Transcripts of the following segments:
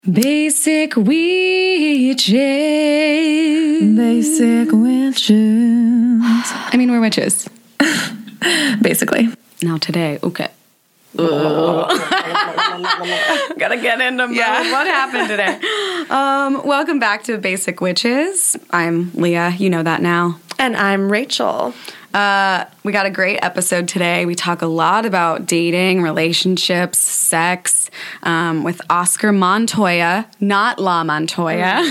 Basic witches. Basic witches. I mean, we're witches. Basically. Now today, okay. Gotta get into mode. Yeah. What happened today? Welcome back to Basic Witches. I'm Leah. You know that now. And I'm Rachel. We got a great episode today. We talk a lot about dating, relationships, sex, with Oscar Montoya, not La Montoya.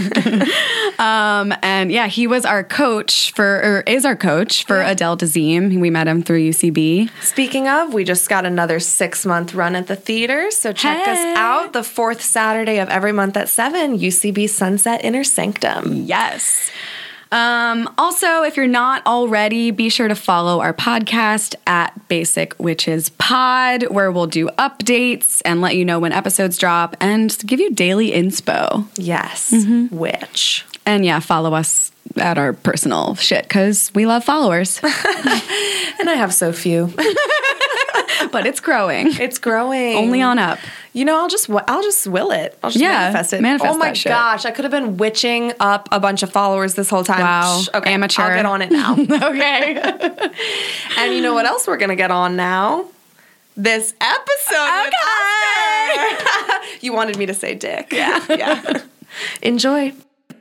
And yeah, he was our coach is our coach for Adele Dazeem. We met him through UCB. Speaking of, we just got another 6-month run at the theater, so check us out the fourth Saturday of every month at 7, UCB Sunset Inner Sanctum. Yes. Also, if you're not already, be sure to follow our podcast at Basic Witches Pod, where we'll do updates and let you know when episodes drop and give you daily inspo. Yes. Witch. And yeah, follow us at our personal shit because we love followers. And I have so few. But it's growing. It's growing. Only on up. You know, I'll just will it. I'll just manifest it. Manifest oh my that shit. gosh, I could have been witching up a bunch of followers this whole time. Wow. Okay, Amateur. I'll get on it now. Okay. And you know what else we're going to get on now? This episode with Oscar. You wanted me to say dick. Yeah. Enjoy.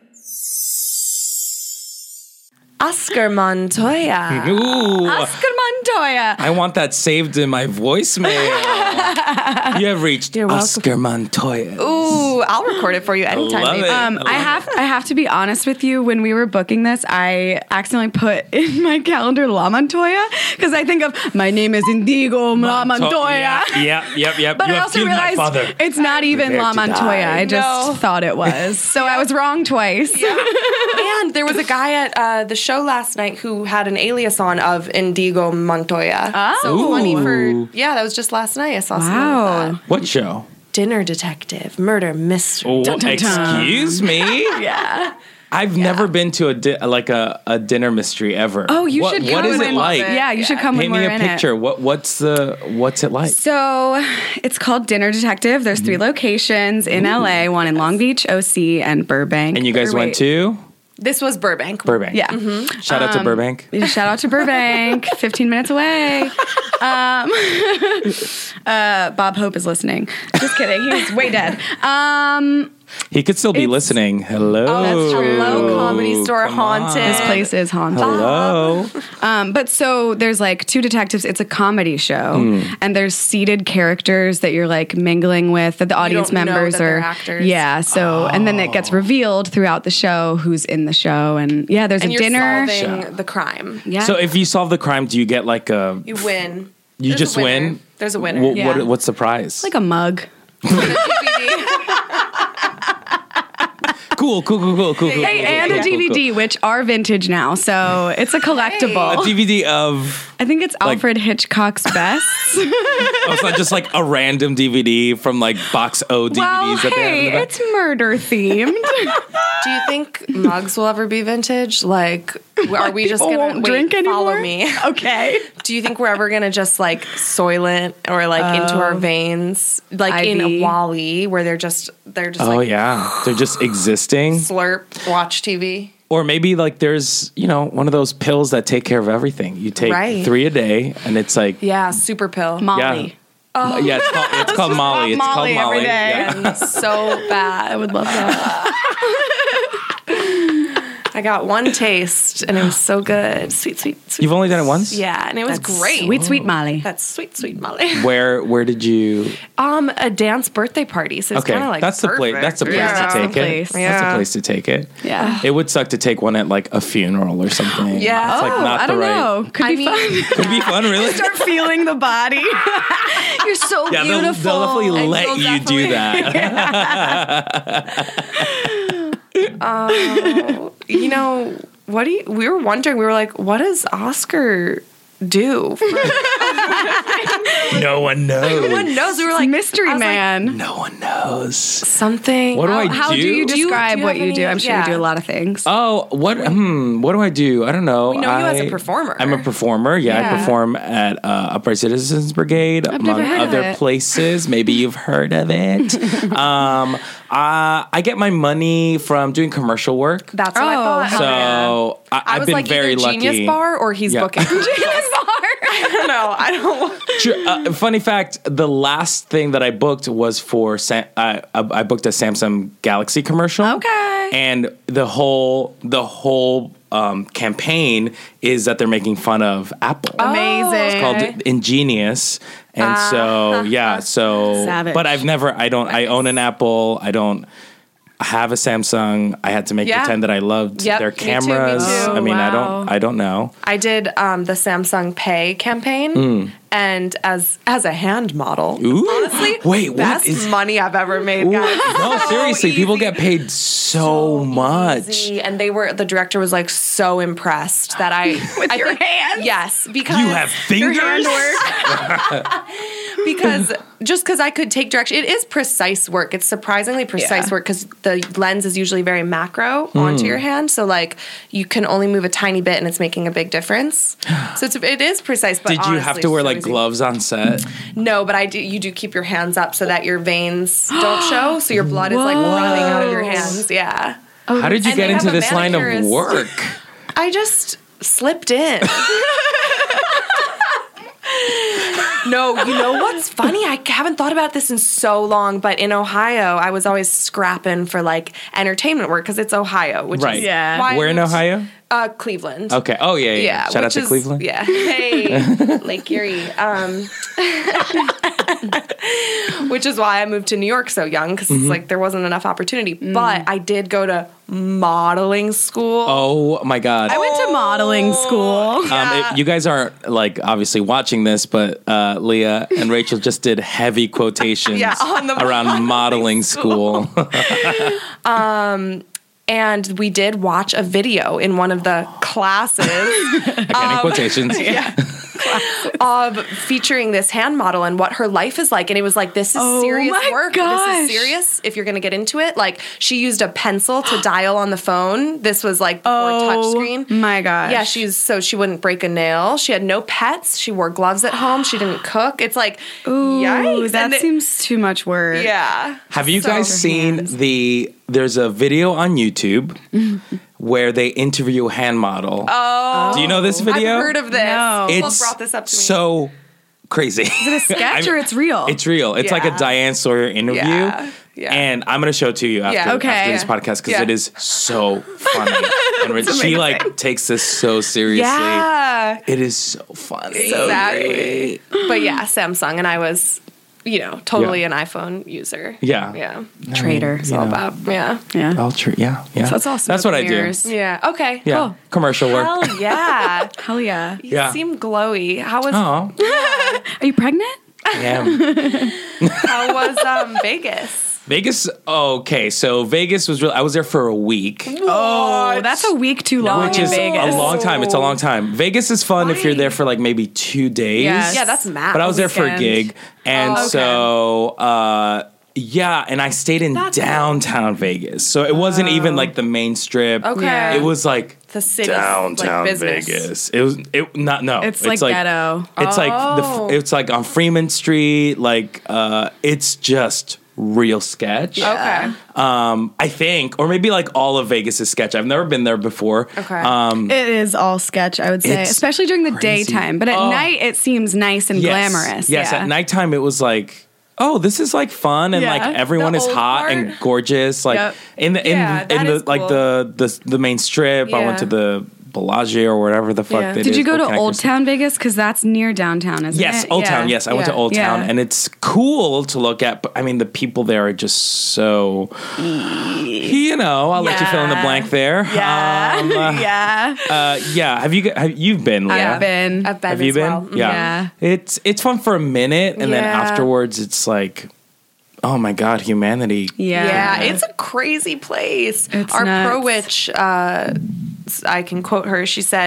Oscar Montoya. Ooh, Oscar Montoya. I want that saved in my voicemail. You have reached Oscar Montoya. Ooh, I'll record it for you anytime. Love baby. it. I have to be honest with you. When we were booking this, I accidentally put in my calendar La Montoya because I think of my name is Indigo La Montoya. Yep. But You I have also killed my realized father. it's not even Prepare La to Montoya. die. I just thought it was. So I was wrong twice. And there was a guy at the show last night who had an alias on of Indigo Montoya. Oh. So funny that was just last night. I saw something like that. What show? Dinner Detective, Murder Mystery. Oh, Dun, dun, dun. excuse me? Yeah. I've never been to a dinner mystery ever. Oh, you should come. What is it when- like? Yeah, you should come Paint when me we're a in picture. it. What's it like? So it's called Dinner Detective. There's 3 locations in LA, one in Long Beach, OC, and Burbank. And you guys went to This was Burbank. Burbank. Yeah. Shout out to Burbank. Shout out to Burbank, 15 minutes away. Bob Hope is listening. Just kidding. He's way dead. He could still be listening. Hello. Oh, that's true. Hello, Comedy Store Come Haunted. on. This place is haunted. Hello. But so there's like 2 detectives. It's a comedy show, and there's seated characters that you're like mingling with. That the audience don't know members that they're are actors. Yeah. So and then it gets revealed throughout the show who's in the show, and yeah, there's And a you're dinner. solving the crime. Yeah. So if you solve the crime, do you get like a... You win. You There's just a winner. win? There's a winner. Yeah. What's the prize? like a mug. Cool. Hey, and a DVD, which are vintage now, so it's a collectible. A DVD of... I think it's Alfred Hitchcock's Best. Oh, it's not just like a random DVD from like Box O DVDs Well, that they have in hey, the back. it's murder themed. Do you think mugs will ever be vintage? Like, are we just People gonna won't drink follow anymore? me? Okay. Do you think we're ever gonna just like soil it or like into our veins, like in IV. a Wall-E, where they're just Oh like yeah, they're just existing. slurp, watch TV. Or maybe like there's one of those pills that take care of everything. You take Right. 3 a day, and it's like Yeah, super pill. Molly. yeah, it's called Molly. It's Molly called Molly. every day. Yeah. And so bad. I would love that. I got one taste and it was so good. Sweet. You've only done it once? Yeah, and it was great. Sweet Molly. That's sweet Molly. Where did you? A dance birthday party. So it's Okay, kind of like that's the place. perfect. That's the place Yeah. to take it. place. That's Yeah. the place to take it. Yeah. It would suck to take one at like a funeral or something. Yeah. it's like not I the don't right. know. Could be fun. Could be fun, really. Start feeling the body. You're so Yeah, beautiful. they'll definitely And let they'll you do definitely- that. We were wondering, we were like, what does Oscar do? No one knows. No one knows. We were like Mystery man. No one knows. something. What do I do? How do you describe do you what have you do? any- I'm sure you do a lot of things. Oh, what do I do? I don't know. We know you as a performer. I'm a performer. Yeah, Yeah. I perform at Upright Citizens Brigade, among never heard of other it. places. Maybe you've heard of it. I get my money from doing commercial work. That's what I thought. So I I've was been like very either lucky. Genius Bar or he's Yeah. booking. I don't know. I don't. Sure, funny fact: the last thing that I booked was for I booked a Samsung Galaxy commercial. Okay. and the whole campaign is that they're making fun of Apple. Amazing. It's called Ingenious, and so Savage. But I own an Apple. I don't have a Samsung. I had to make Yeah. pretend that I loved Yep, their me too, me cameras. too. I mean, Wow. I don't know. I did the Samsung Pay campaign, and as a hand model, Ooh. honestly, Wait, what best is- money I've ever made, guys. No, seriously, people get paid so much. Easy. And the director was like so impressed that I with your hands? Yes, because You have fingers. because I could take direction. It is precise work. It's surprisingly precise Yeah. work because the lens is usually very macro onto your hand. So like you can only move a tiny bit and it's making a big difference. So it is precise. But Did you have honestly, to wear so like easy. gloves on set? No, but you do keep your hands up so that your veins don't show. So your blood is like running out of your hands. Yeah. How did you And get they into have a this line of manicurist. work? I just slipped in. No, you know what's funny? I haven't thought about this in so long, but in Ohio, I was always scrapping for like entertainment work because it's Ohio, which Right. is Yeah. why I Where in moved- Ohio? Cleveland. Okay. Oh yeah, yeah. Yeah, Shout out which to is- Cleveland. Yeah. Hey, Lake Erie. Which is why I moved to New York so young because it's like there wasn't enough opportunity. But I did go to modeling school. Oh my God. I went to modeling school. You guys aren't like obviously watching this, but Leah and Rachel just did heavy quotations Yeah, on the around modeling school. And we did watch a video in one of the classes Again, in quotations. of featuring this hand model and what her life is like. And it was like, this is serious my work. gosh. This is serious if you're going to get into it. Like, she used a pencil to dial on the phone. This was like before touchscreen. My gosh. Yeah, so she wouldn't break a nail. She had no pets. She wore gloves at home. She didn't cook. It's like, Ooh, yikes. that And seems too much work. yeah. Have you So- guys seen there's a video on YouTube where they interview a hand model. Oh. Do you know this video? I've heard of this. No. People It's brought this up to me. so crazy. Is it a sketch or it's real? It's real. It's like a Yeah. Diane Sawyer interview. Yeah. Yeah. And I'm going to show it to you after, Yeah. Okay. after this podcast because Yeah. it is so funny. And she like takes this so seriously. yeah. It is so funny. So Exactly. great. But yeah, Samsung, and I was, totally an iPhone user. Yeah. Yeah. Traitor. It's all about, yeah. Yeah. Oh, true. Yeah. Yeah. That's awesome. That's what I do. Mirrors. Yeah. Okay. Yeah. Cool. Commercial work. Hell yeah. Hell yeah. You Yeah. seem glowy. How was Oh, Are you pregnant? yeah. Vegas? Vegas. Okay. So Vegas was I was there for a week. Oh, that's a week too long Which in is Vegas. a long time. It's a long time. Vegas is fun if you're there for like maybe 2 days. Yes. Yeah, that's mad. But I was there for a weekend. gig. And okay. so, yeah, and I stayed in downtown Vegas. So it wasn't even like the main strip. Okay. Yeah. It was like The city, downtown like business. Vegas. It was It's like ghetto. It's Oh. like it's like on Freeman Street. Like it's just real sketch. Okay. I think, or maybe like all of Vegas is sketch. I've never been there before. Okay. It is all sketch, I would say, It's especially during the crazy. daytime. But at Oh. night, it seems nice and glamorous. Yes, yeah. at nighttime it was like, oh, this is like fun and Yeah. like everyone The is old hot part. and gorgeous. Like Yep. in the in, Yeah, in that the is like cool. the main strip. I Yeah. went to the Bellagio or whatever the fuck. Yeah. That Did is, you go to Volcanic Old Crystal. Town Vegas? Because that's near downtown, isn't Yes, it? Old Town. Yes, I went to Yeah. Old Town, Yeah. and it's cool to look at. But I mean, the people there are just so. I'll let you fill in the Yeah. blank there. Yeah. Yeah. Have you been? Leah? I've been. I've been Have you as been? well. Yeah. Yeah. It's fun for a minute, and then Yeah. afterwards, it's like, oh my god, humanity. Yeah. Yeah, it's a crazy place. It's Our nuts. pro witch, I can quote her. She said,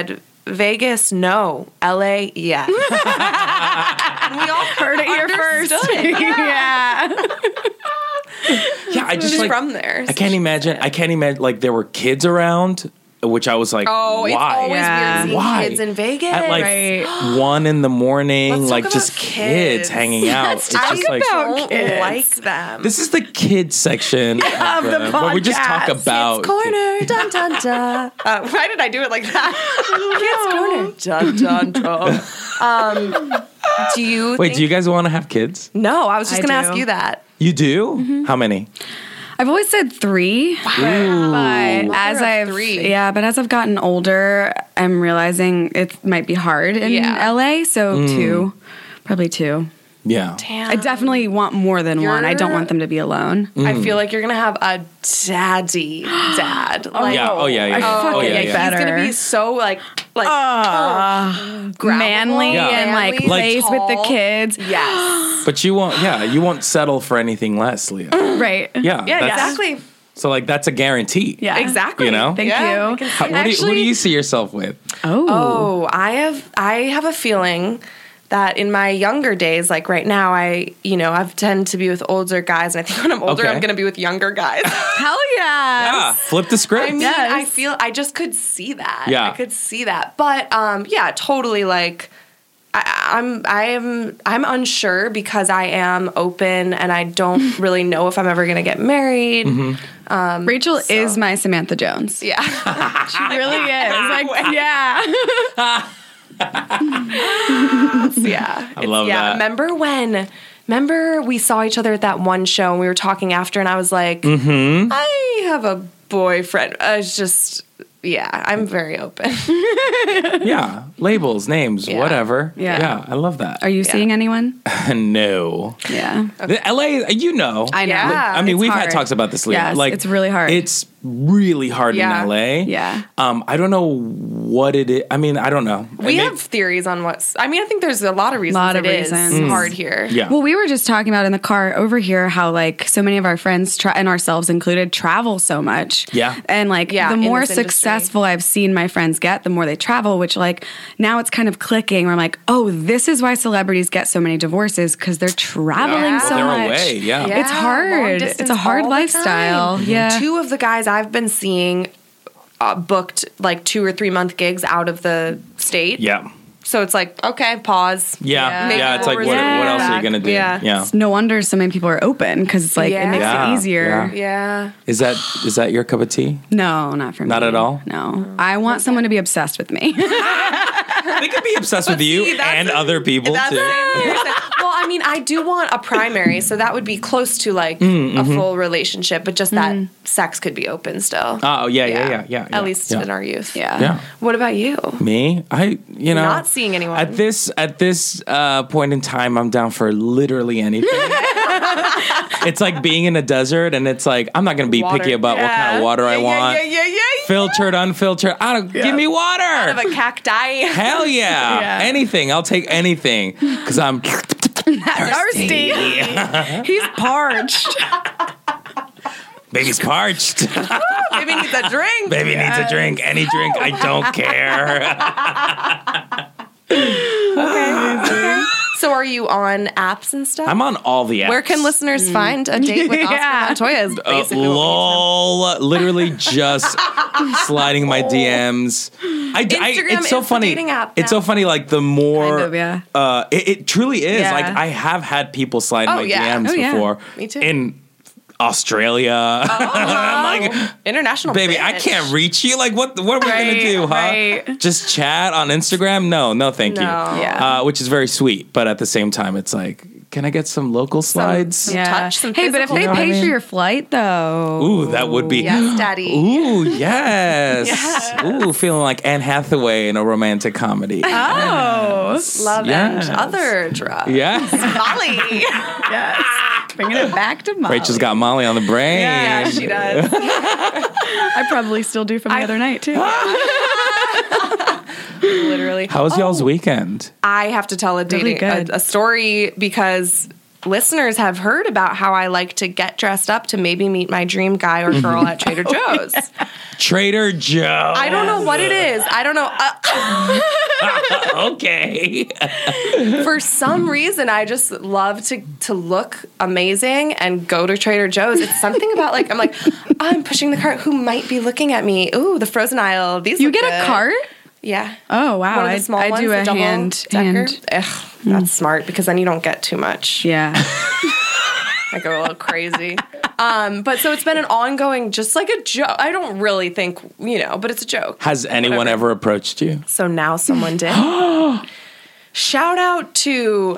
Vegas, no. LA, yes. And we all Heard it here first. Yeah. Yeah, I just Who's like from there. I can't imagine like there were kids around, which I was like, Oh, why? it's always Yeah. weird seeing Why? kids in Vegas. At like Right. 1 a.m, Let's like talk just about kids hanging out. It's I just like don't kids. like them. this is the kids section of the where we just talk podcast. about Kids Corner, dun dun dun. Why did I do it like that? Kids Corner, dun dun dun. Do you Wait, think- do you guys want to have kids? No, I was just I going to do. ask you that. You do? How many? I've always said 3, but as of I've 3. but as I've gotten older, I'm realizing it might be hard in Yeah. LA. So 2, probably 2. Yeah. Damn. I definitely want more than one. I don't You're- want them to be alone. Mm. I feel like you're gonna have a daddy dad. Like, Yeah. Oh yeah. Yeah. I yeah. fucking Oh yeah. like Yeah. that. he's gonna better. be so like grabbable, Manly Yeah. and like manly, plays with the tall. kids. Yes. But you won't. Yeah. You won't settle for anything less, Leah. Right. Yeah. Yeah. that's- Exactly. So like that's a guarantee. Yeah. Exactly. You know? Thank Yeah, you. I can see How, that. who do you see yourself with? Oh. I have a feeling that in my younger days, like right now, I've tend to be with older guys, and I think when I'm older, Okay. I'm gonna be with younger guys. Hell yeah. Yeah. Flip the script. I mean, Yes. I feel I just could see that. Yeah. I could see that. But yeah, totally. Like, I'm unsure because I am open and I don't really know if I'm ever gonna get married. Mm-hmm. Rachel is my Samantha Jones. Yeah. She really is. Like, yeah. Yeah. I love that. Remember we saw each other at that one show and we were talking after and I was like, Mm-hmm. I have a boyfriend. I was just, yeah, I'm very open. Yeah. Labels, names, Yeah. whatever. Yeah. Yeah. I love that. Are you seeing anyone? No. Yeah. The LA, you know. I know. Yeah. I mean, It's we've had hard. talks about this, Leah. Yes, like, it's really hard. It's really hard Yeah. in LA. Yeah. I don't know what it is. I mean, I don't know. We have theories on I think there's a lot of reasons it is hard here. Yeah. Well, we were just talking about in the car over here how like so many of our friends and ourselves included travel so much. Yeah. And like Yeah, the in more this industry. successful I've seen my friends get, the more they travel, which like now it's kind of clicking where I'm like, oh, this is why celebrities get so many divorces because they're traveling Yeah. so They're much. away. Yeah. Yeah, It's hard. long It's distance a hard all the lifestyle. time. Yeah. 2 of the guys I've been seeing booked like 2 or 3 month gigs out of the state. Yeah. So it's like, okay, pause. Yeah. Maybe Yeah. It's we'll like, what resume else are you back. going to do? Yeah. Yeah. No wonder so many people are open because it's like it makes Yeah. it easier. Yeah. Yeah. Is that your cup of tea? No, not for me. Not at all? No. I want someone to be obsessed with me. They could be obsessed with you see, that's and other people That's too. well, I mean, I do want a primary, so that would be close to like a full relationship, but just that sex could be open still. Oh yeah. At least yeah. in our youth. Yeah. Yeah. What about you? Me, Not seeing anyone. at this point in time. I'm down for literally anything. It's like being in a desert, and it's like I'm not going to be Water. picky about what kind of water I want. Yeah. Filtered, unfiltered. I don't give me water. Out of a cacti. Hell yeah. Yeah. Anything. I'll take anything because I'm Thirsty. He's parched. baby's parched. Maybe needs a drink. Baby needs a drink. Any drink. I don't care. So are you on apps and stuff? I'm on all the apps. Where can listeners find a date with Oscar Yeah. Montoya? Is basically what we need to know. lol, literally just sliding my DMs. Instagram it's so is the funny. dating app It's now. so funny. Like the more, Kind of, yeah. It truly is. Yeah. Like I have had people slide my yeah. DMs Oh, yeah. before. Me too. In Australia, I'm like, International baby, I bitch. can't reach you. Like, what are we gonna Right, do, huh? right. Just chat on Instagram? No, thank you. No. Yeah. Which is very sweet, but at the same time, it's like, can I get some local slides? Some touch, some Hey, but if physical. they You know what I pay for mean? your flight, though. Ooh, that would be. Yes, daddy. Ooh, yes. Ooh, feeling like Anne Hathaway in a romantic comedy. Oh. Love Yes. and other drugs. Yes. Molly. Yes. Bringing it back to Molly. Rachel's got Molly on the brain. Yeah, she does. I probably still do from the other night, too. Literally. How was y'all's weekend? I have to tell a Really dating good. a story because listeners have heard about how I like to get dressed up to maybe meet my dream guy or girl at Trader Joe's. Trader Joe. I don't know what it is. I don't know. Okay. For some reason, I just love to look amazing and go to Trader Joe's. It's something about like, I'm pushing the cart. Who might be looking at me? Ooh, the frozen aisle. These You look get a good. cart? Yeah. Oh, wow. One of the small I ones, do the a double hand. decker. Ugh, that's smart because then you don't get too much. Yeah. I go a little crazy. But so it's been an ongoing, just like a joke. I don't really think, but it's a joke. Has anyone ever approached you? So now someone did. Shout out to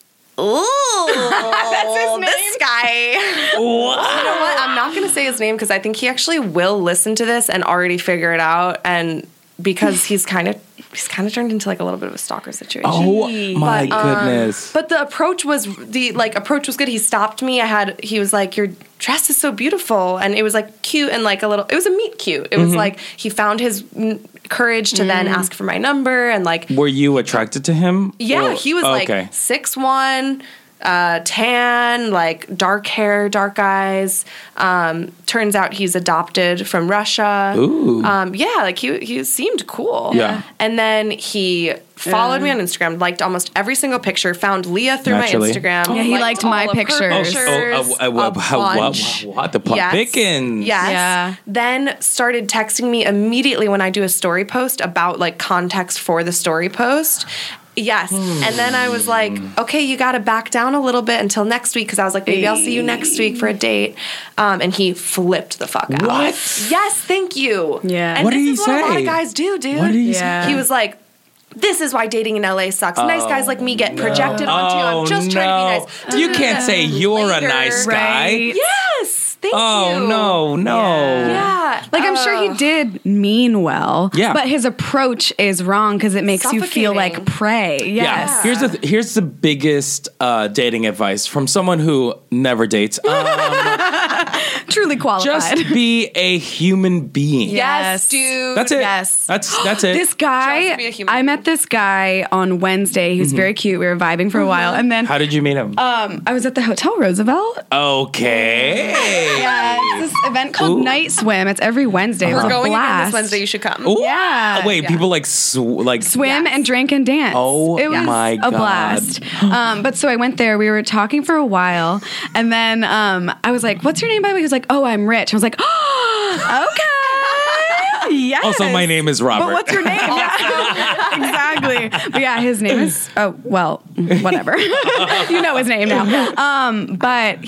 this guy. Wow. You know what? I'm not going to say his name because I think he actually will listen to this and already figure it out. And because he's kind of turned into like a little bit of a stalker situation. Oh my goodness. But the approach was good. He stopped me. He was like, your dress is so beautiful. And it was like cute and like it was a meet cute. It was like, he found his courage to then ask for my number and like. Were you attracted to him? Yeah, he was like okay. 6'1", tan, like dark hair, dark eyes. Turns out he's adopted from Russia. Ooh. Yeah, like he seemed cool. Yeah. And then he followed me on Instagram, liked almost every single picture, found Leah through Naturally. my Instagram. Yeah, he liked my all of her pictures. What? The Yes. Pickens. Yes. Yeah. Then started texting me immediately when I do a story post about like context for the story post. Yes. And then I was like, okay, you got to back down a little bit until next week because I was like, maybe I'll see you next week for a date. And he flipped the fuck out. What? Yes, thank you. Yeah. And What this did he is what a lot say? of guys do, dude. What did he Yeah. say? He was like, this is why dating in LA sucks. Nice guys like me get projected onto. I'm just trying to be nice. You can't say you're Later. a nice guy. Right. Yes. Thank you. Oh, no. Yeah. Like, I'm sure he did mean well. Yeah. But his approach is wrong because it makes you feel Suffocating. like prey. Yes. Yeah. Here's the biggest dating advice from someone who never dates. Truly qualified. Just be a human being. Yes, dude. That's it. Yes. That's it. This guy, Just be a human I met this guy on Wednesday. He was very cute. We were vibing for a while. And then How did you meet him? I was at the Hotel Roosevelt. Okay. Yeah, it's this event called Ooh. Night Swim. It's every Wednesday. We're It's a going again blast. this Wednesday. You should come. Ooh. Yeah. Wait, Yeah. people like Swim Yes. and drink and dance. Oh, it was my a God. blast. But so I went there. We were talking for a while, and then I was like, "What's your name?" By the way, he was like, "Oh, I'm Rich." I was like, "Oh, okay." Yes. Also, my name is Robert. But what's your name? Yeah. Exactly. But yeah, his name is whatever. You know his name now. But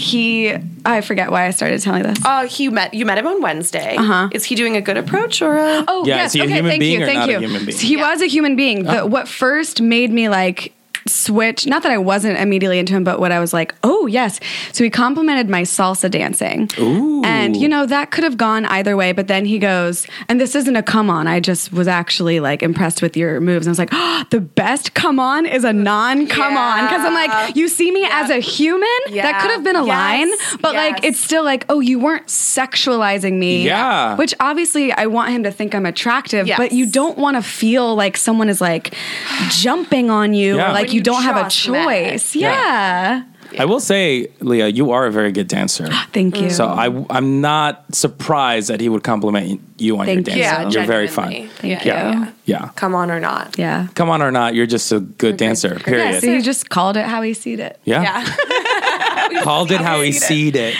I forget why I started telling this. You met him on Wednesday. Is he doing a good approach or a? Oh, Yeah, yes. is he a Okay, human thank being you. or Thank not a you. human being? He was a human being. What first made me like switch, not that I wasn't immediately into him, but what I was like, oh, yes. So he complimented my salsa dancing. Ooh. And, that could have gone either way. But then he goes, and this isn't a come on. I just was actually like impressed with your moves. And I was like, oh, the best come on is a non come on. Because I'm like, you see me as a human? Yeah. That could have been a line. But like, Yes. it's still like, oh, you weren't sexualizing me. Yeah. Which obviously I want him to think I'm attractive, Yes. but you don't want to feel like someone is like jumping on you Yeah. or like When you you don't have a just met. choice. Yeah. Yeah. I will say, Leah, you are a very good dancer. Thank you. So I'm not surprised that he would compliment you on your Thank you. dancing. Yeah, you're very genuinely. fun. Thank Yeah. you. Yeah. Come on or not. Yeah. Come on or not, you're just a good dancer. Yeah, Period. so he just called it how he seed it. Yeah. Yeah. Called it how he seed it.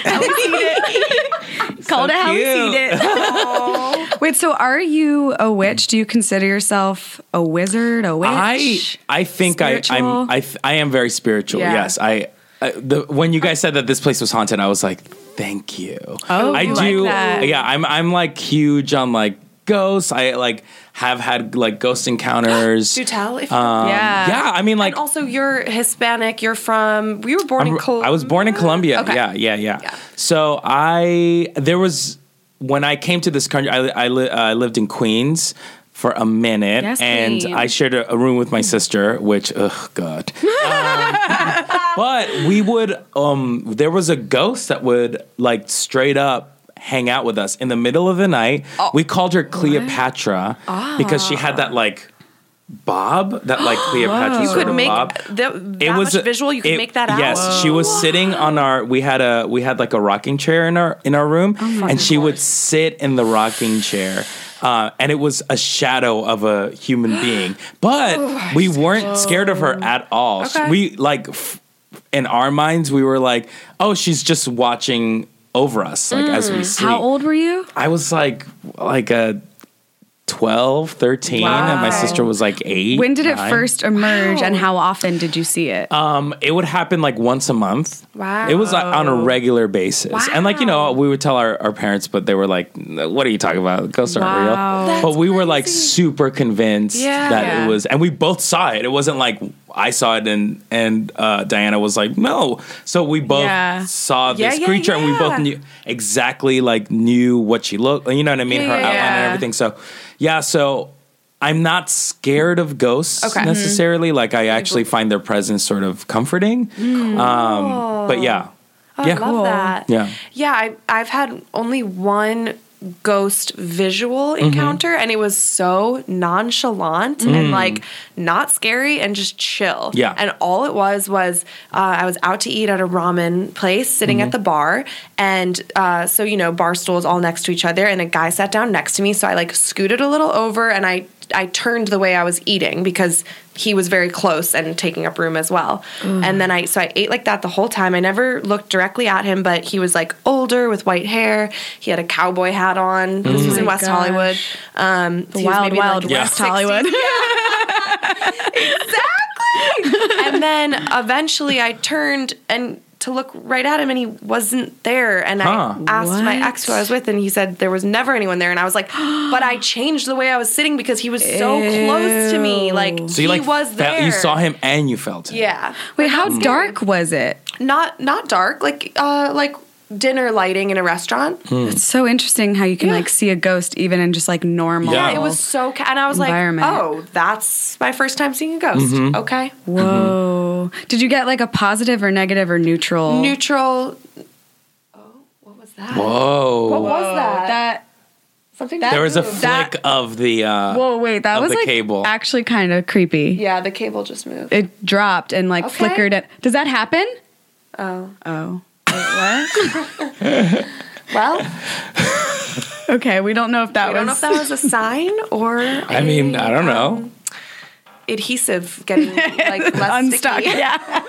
Called it how he cute. seed it. Wait, so are you a witch? Do you consider yourself a wizard, a witch? I think Spiritual? I am very spiritual. Yeah. Yes, when you guys said that this place was haunted, I was like, thank you. Oh, I you do. like that. Yeah, I'm like huge on like ghosts. I like have had like ghost encounters. Do tell if Yeah. Yeah, I mean like And also, you're Hispanic. You were born in Colombia. I was born in Colombia. Okay. Yeah. So when I came to this country, I lived in Queens for a minute, Yes, and queen. I shared a room with my sister, which, God. But we would, there was a ghost that would like straight up hang out with us in the middle of the night. We called her Cleopatra because she had that like Bob, that like Cleopatra You sort could of make bob. that much visual. You could make that out. Yes, she was sitting on our. We had like a rocking chair in our room, and she would sit in the rocking chair. And it was a shadow of a human being, but we weren't scared of her at all. Okay. We in our minds, we were like, "Oh, she's just watching over us, like as we sleep." How old were you? I was like a 12, 13, and my sister was like 8. When did it 9. first emerge, and how often did you see it? It would happen like once a month. Wow. It was like on a regular basis. Wow. And like, we would tell our parents, but they were like, what are you talking about? Ghosts aren't Wow. real. That's But we were like crazy. super convinced that it was, and we both saw it. It wasn't like I saw it and Diana was like, no. So we both saw this creature and we both knew what she looked, you know what I mean? Her outline and everything. So I'm not scared of ghosts necessarily. Like I actually find their presence sort of comforting. But yeah. I love that. Yeah. Yeah, I've had only one ghost visual encounter, and it was so nonchalant and like not scary and just chill. Yeah. And all it was I was out to eat at a ramen place, sitting at the bar, and so bar stools all next to each other, and a guy sat down next to me, so I like scooted a little over, and I turned the way I was eating because he was very close and taking up room as well. And then I ate like that the whole time. I never looked directly at him, but he was like older with white hair. He had a cowboy hat on. This was in West Hollywood. The wild West Hollywood. Exactly. And then eventually I turned to look right at him, and he wasn't there. And I asked my ex who I was with, and he said there was never anyone there. And I was like, but I changed the way I was sitting because he was so close to me. Like, So you he was there. You saw him and you felt him. Yeah. Wait, how dark was it? Not dark. Like dinner lighting in a restaurant. It's so interesting how you can like see a ghost even in just like normal. Yeah. It was so, and I was like, environment. oh, that's my first time seeing a ghost. Okay. Whoa. Did you get like a positive or negative or neutral? Neutral. Oh, what was that? Whoa. What was that? That. Something. that- There was a moved. flick of the Whoa, wait, that of was the like cable. actually kind of creepy. Yeah, the cable just moved. It dropped and like Okay. flickered. Does that happen? Oh. Oh. Wait, what? Well, Okay, we don't know if that I don't know if that was a sign or I mean, I don't know. adhesive getting like less unstuck. sticky. Yeah.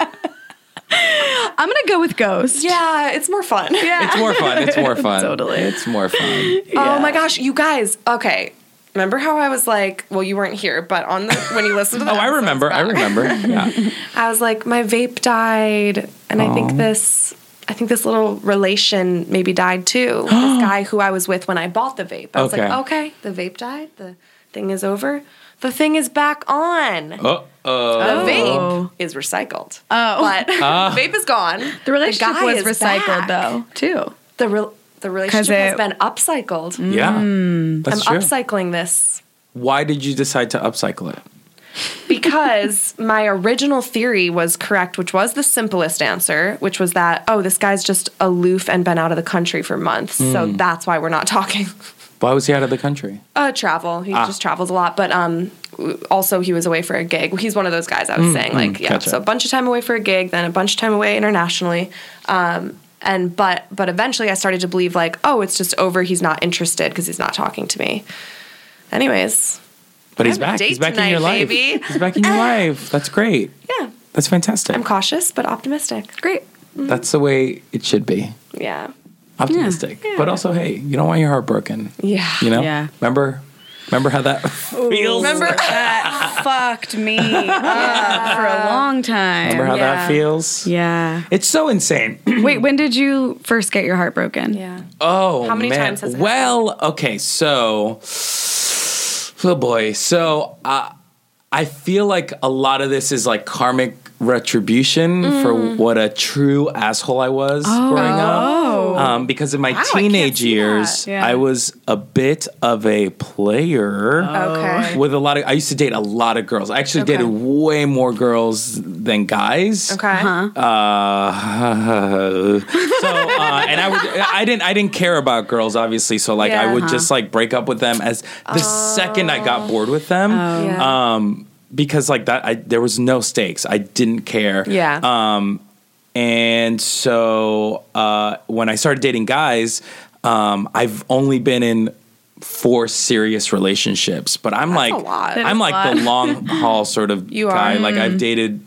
I'm gonna go with ghost. Yeah, it's more fun. Yeah. It's more fun. It's more fun. Totally. It's more fun. Oh my gosh, you guys. Okay. Remember how I was like, well, you weren't here, but when you listened to the Oh, I episodes remember. I back, remember. Yeah. I was like, my vape died, and I think this little relation maybe died too. This guy who I was with when I bought the vape. I was like, okay, the vape died. The thing is over. The thing is back on. Uh-oh. The vape is recycled. Oh, but vape is gone. The relationship guy was is recycled back. though, too. The relationship has been upcycled. Yeah. That's I'm true. upcycling this. Why did you decide to upcycle it? Because my original theory was correct, which was the simplest answer, which was that, oh, this guy's just aloof and been out of the country for months. So that's why we're not talking. Why was he out of the country? Travel. He just travels a lot. But also he was away for a gig. He's one of those guys I was saying. Like, yeah, gotcha. so a bunch of time away for a gig, then a bunch of time away internationally. But eventually I started to believe like, oh, it's just over. He's not interested because he's not talking to me. Anyways. But he's I have a back. date He's back in tonight, your life. baby. He's back in your life. That's great. Yeah. That's fantastic. I'm cautious, but optimistic. Great. That's the way it should be. Yeah. Optimistic. Yeah. But also, hey, you don't want your heart broken. Yeah. You know? Yeah. Remember how that feels? Remember That fucked me up for a long time. Remember how Yeah. that feels? Yeah. It's so insane. Wait, when did you first get your heart broken? Yeah. Oh, How many man. times has it Well, okay, so, oh boy. So, I feel like a lot of this is like karmic retribution for what a true asshole I was growing up. Because in my teenage years, I was a bit of a player. With a lot of, I used to date a lot of girls. I actually dated way more girls than guys. Okay. And I didn't care about girls, obviously. So like I would just like break up with them as the second I got bored with them. Because like that, there was no stakes. I didn't care. And so when I started dating guys, I've only been in 4 serious relationships, but I'm like the long haul sort of guy. Like I've dated.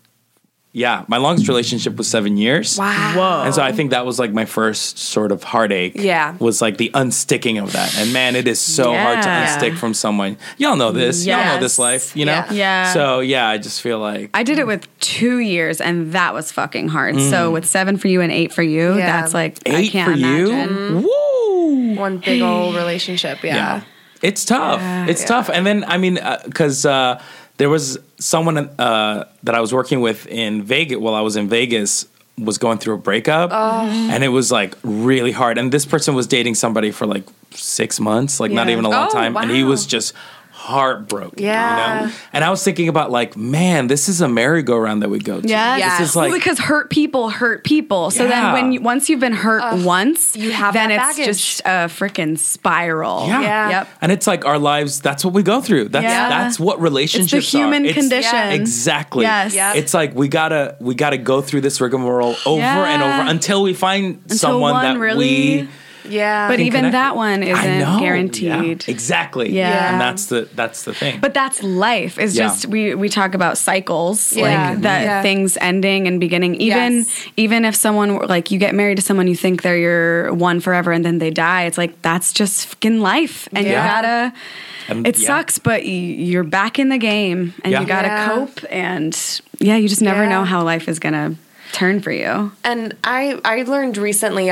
Yeah, my longest relationship was 7 years. Wow. Whoa. And so I think that was like my first sort of heartache. Yeah. Was like the unsticking of that. And man, it is so hard to unstick from someone. Y'all know this. Y'all know this life, you know? Yeah. So yeah, I just feel like. I did it with 2 years and that was fucking hard. So with 7 for you and 8 for you, that's like, 8 I can't for imagine. you? Woo! One big old relationship. Yeah. It's tough. It's tough. And then, I mean, because there was someone that I was working with in Vegas while I was in Vegas was going through a breakup, and it was like really hard. And this person was dating somebody for like 6 months, like not even a long time, and he was just heartbroken. You know? And I was thinking about like, man, this is a merry-go-round that we go to. This is like, well, because hurt people. So then once you've been hurt once, you have then that it's baggage. just a freaking spiral. Yep. And it's like our lives, that's what we go through. That's what relationships it's the human are. condition. Exactly. Yes. It's like we gotta go through this rigmarole over and over until we find someone that we but even that one isn't guaranteed. Exactly. And that's the thing. But that's life. Is just we talk about cycles, like that things ending and beginning. Even if someone like you get married to someone you think they're your one forever and then they die, it's like that's just fucking life, and you gotta. It sucks, but you're back in the game, and you gotta cope. And you just never know how life is gonna turn for you. And I learned recently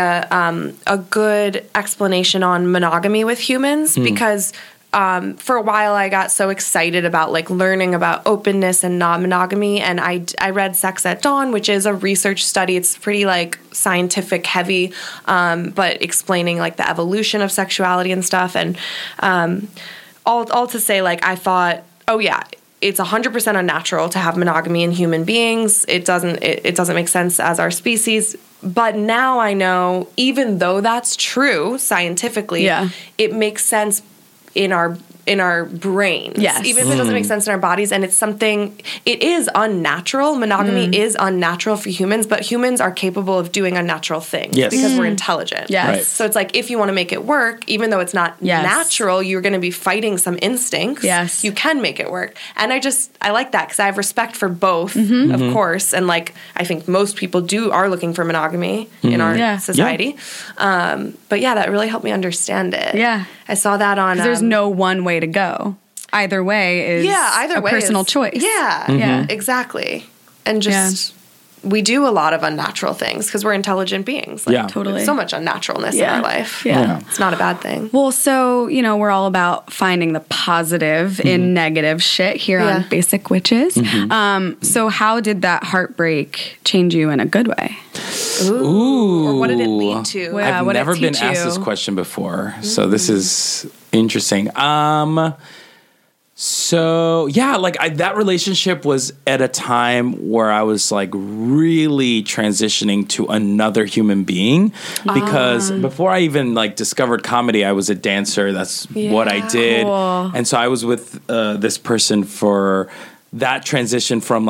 a good explanation on monogamy with humans because for a while I got so excited about like learning about openness and non-monogamy, and I read Sex at Dawn, which is a research study. It's pretty like scientific heavy, but explaining like the evolution of sexuality and stuff. And all to say, like, I thought, it's 100% unnatural to have monogamy in human beings. It doesn't make sense as our species. But now I know, even though that's true scientifically, it makes sense in our brains. Yes. Even if it doesn't make sense in our bodies, and it's something, it is unnatural. Monogamy is unnatural for humans, but humans are capable of doing unnatural things because we're intelligent. Yes. Right. So it's like, if you want to make it work, even though it's not natural, you're going to be fighting some instincts. Yes. You can make it work. And I like that because I have respect for both, of course. And like, I think most people are looking for monogamy in our society. But that really helped me understand it. Yeah. I saw that on... there's no one way to go. Either way is a personal choice. Yeah, exactly. And just... we do a lot of unnatural things because we're intelligent beings. Like, totally. There's so much unnaturalness in our life. Yeah. It's not a bad thing. Well, so, we're all about finding the positive in negative shit here on Basic Witches. So how did that heartbreak change you in a good way? Ooh. Or what did it lead to? I've never been asked this question before, so this is interesting. So that relationship was at a time where I was like really transitioning to another human being, because before I even like discovered comedy, I was a dancer. That's what I did. Cool. And so I was with this person for that transition from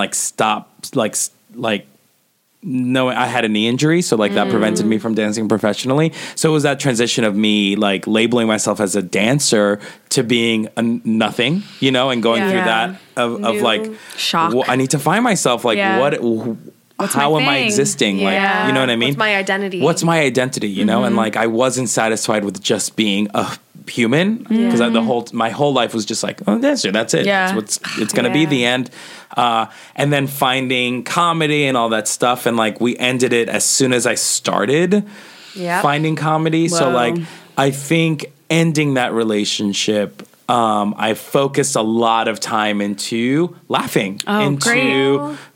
no, I had a knee injury, so like that prevented me from dancing professionally. So it was that transition of me like labeling myself as a dancer to being nothing, and going through that of like shock. I need to find myself. Like how am I existing? Like, you know what I mean? What's my identity? And like I wasn't satisfied with just being a human, because my whole life was just like, dancer, that's it. That's it's gonna be the end. And then finding comedy and all that stuff, and like we ended it as soon as I started finding comedy. Whoa. So like I think ending that relationship, I focused a lot of time into laughing, into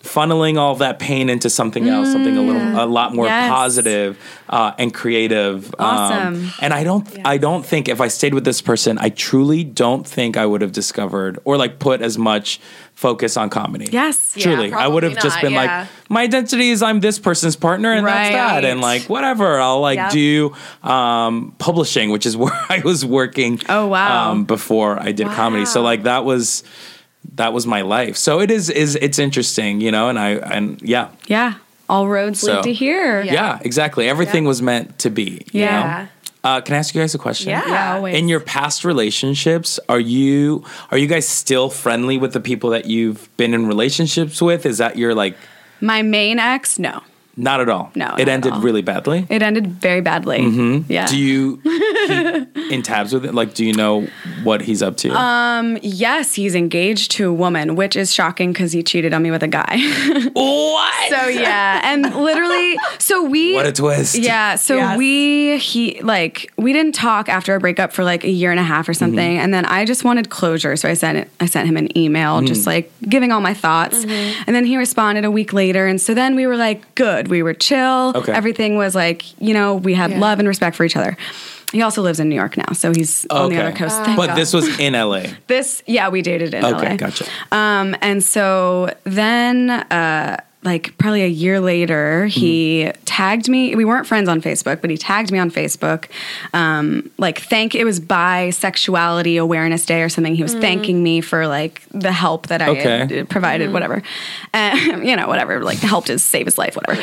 funneling all that pain into something else, something a lot more positive and creative. Awesome. And I don't think if I stayed with this person, I truly don't think I would have discovered or like put as much focus on comedy. Yes. Truly. I would have just been like, my identity is I'm this person's partner and that's that. And like, whatever, I'll like do publishing, which is where I was working before I did comedy. So like that was my life. So it's interesting, you know, and Yeah. All roads lead to here. Yeah, exactly. Everything was meant to be. You know? Can I ask you guys a question? Yeah, always. In your past relationships, are you guys still friendly with the people that you've been in relationships with? Is that your like... My main ex? No. Not at all? No, it ended really badly? It ended very badly. Mm-hmm. Yeah. Do you keep in tabs with it? Like, do you know what he's up to? Yes, he's engaged to a woman, which is shocking because he cheated on me with a guy. What? So, yeah. And literally, what a twist. Yeah. So we didn't talk after our breakup for like a year and a half or something. Mm-hmm. And then I just wanted closure. So I sent him an email, just like giving all my thoughts. Mm-hmm. And then he responded a week later. And so then we were like, good. We were chill. Okay. Everything was like, you know, we had love and respect for each other. He also lives in New York now, so he's on the other coast. But this was in LA. We dated in LA. Okay, gotcha. And so then, like probably a year later, he tagged me. We weren't friends on Facebook, but he tagged me on Facebook. It was Bisexuality Awareness Day or something. He was thanking me for like the help that I had provided, whatever. And, you know, whatever, like helped save his life, whatever.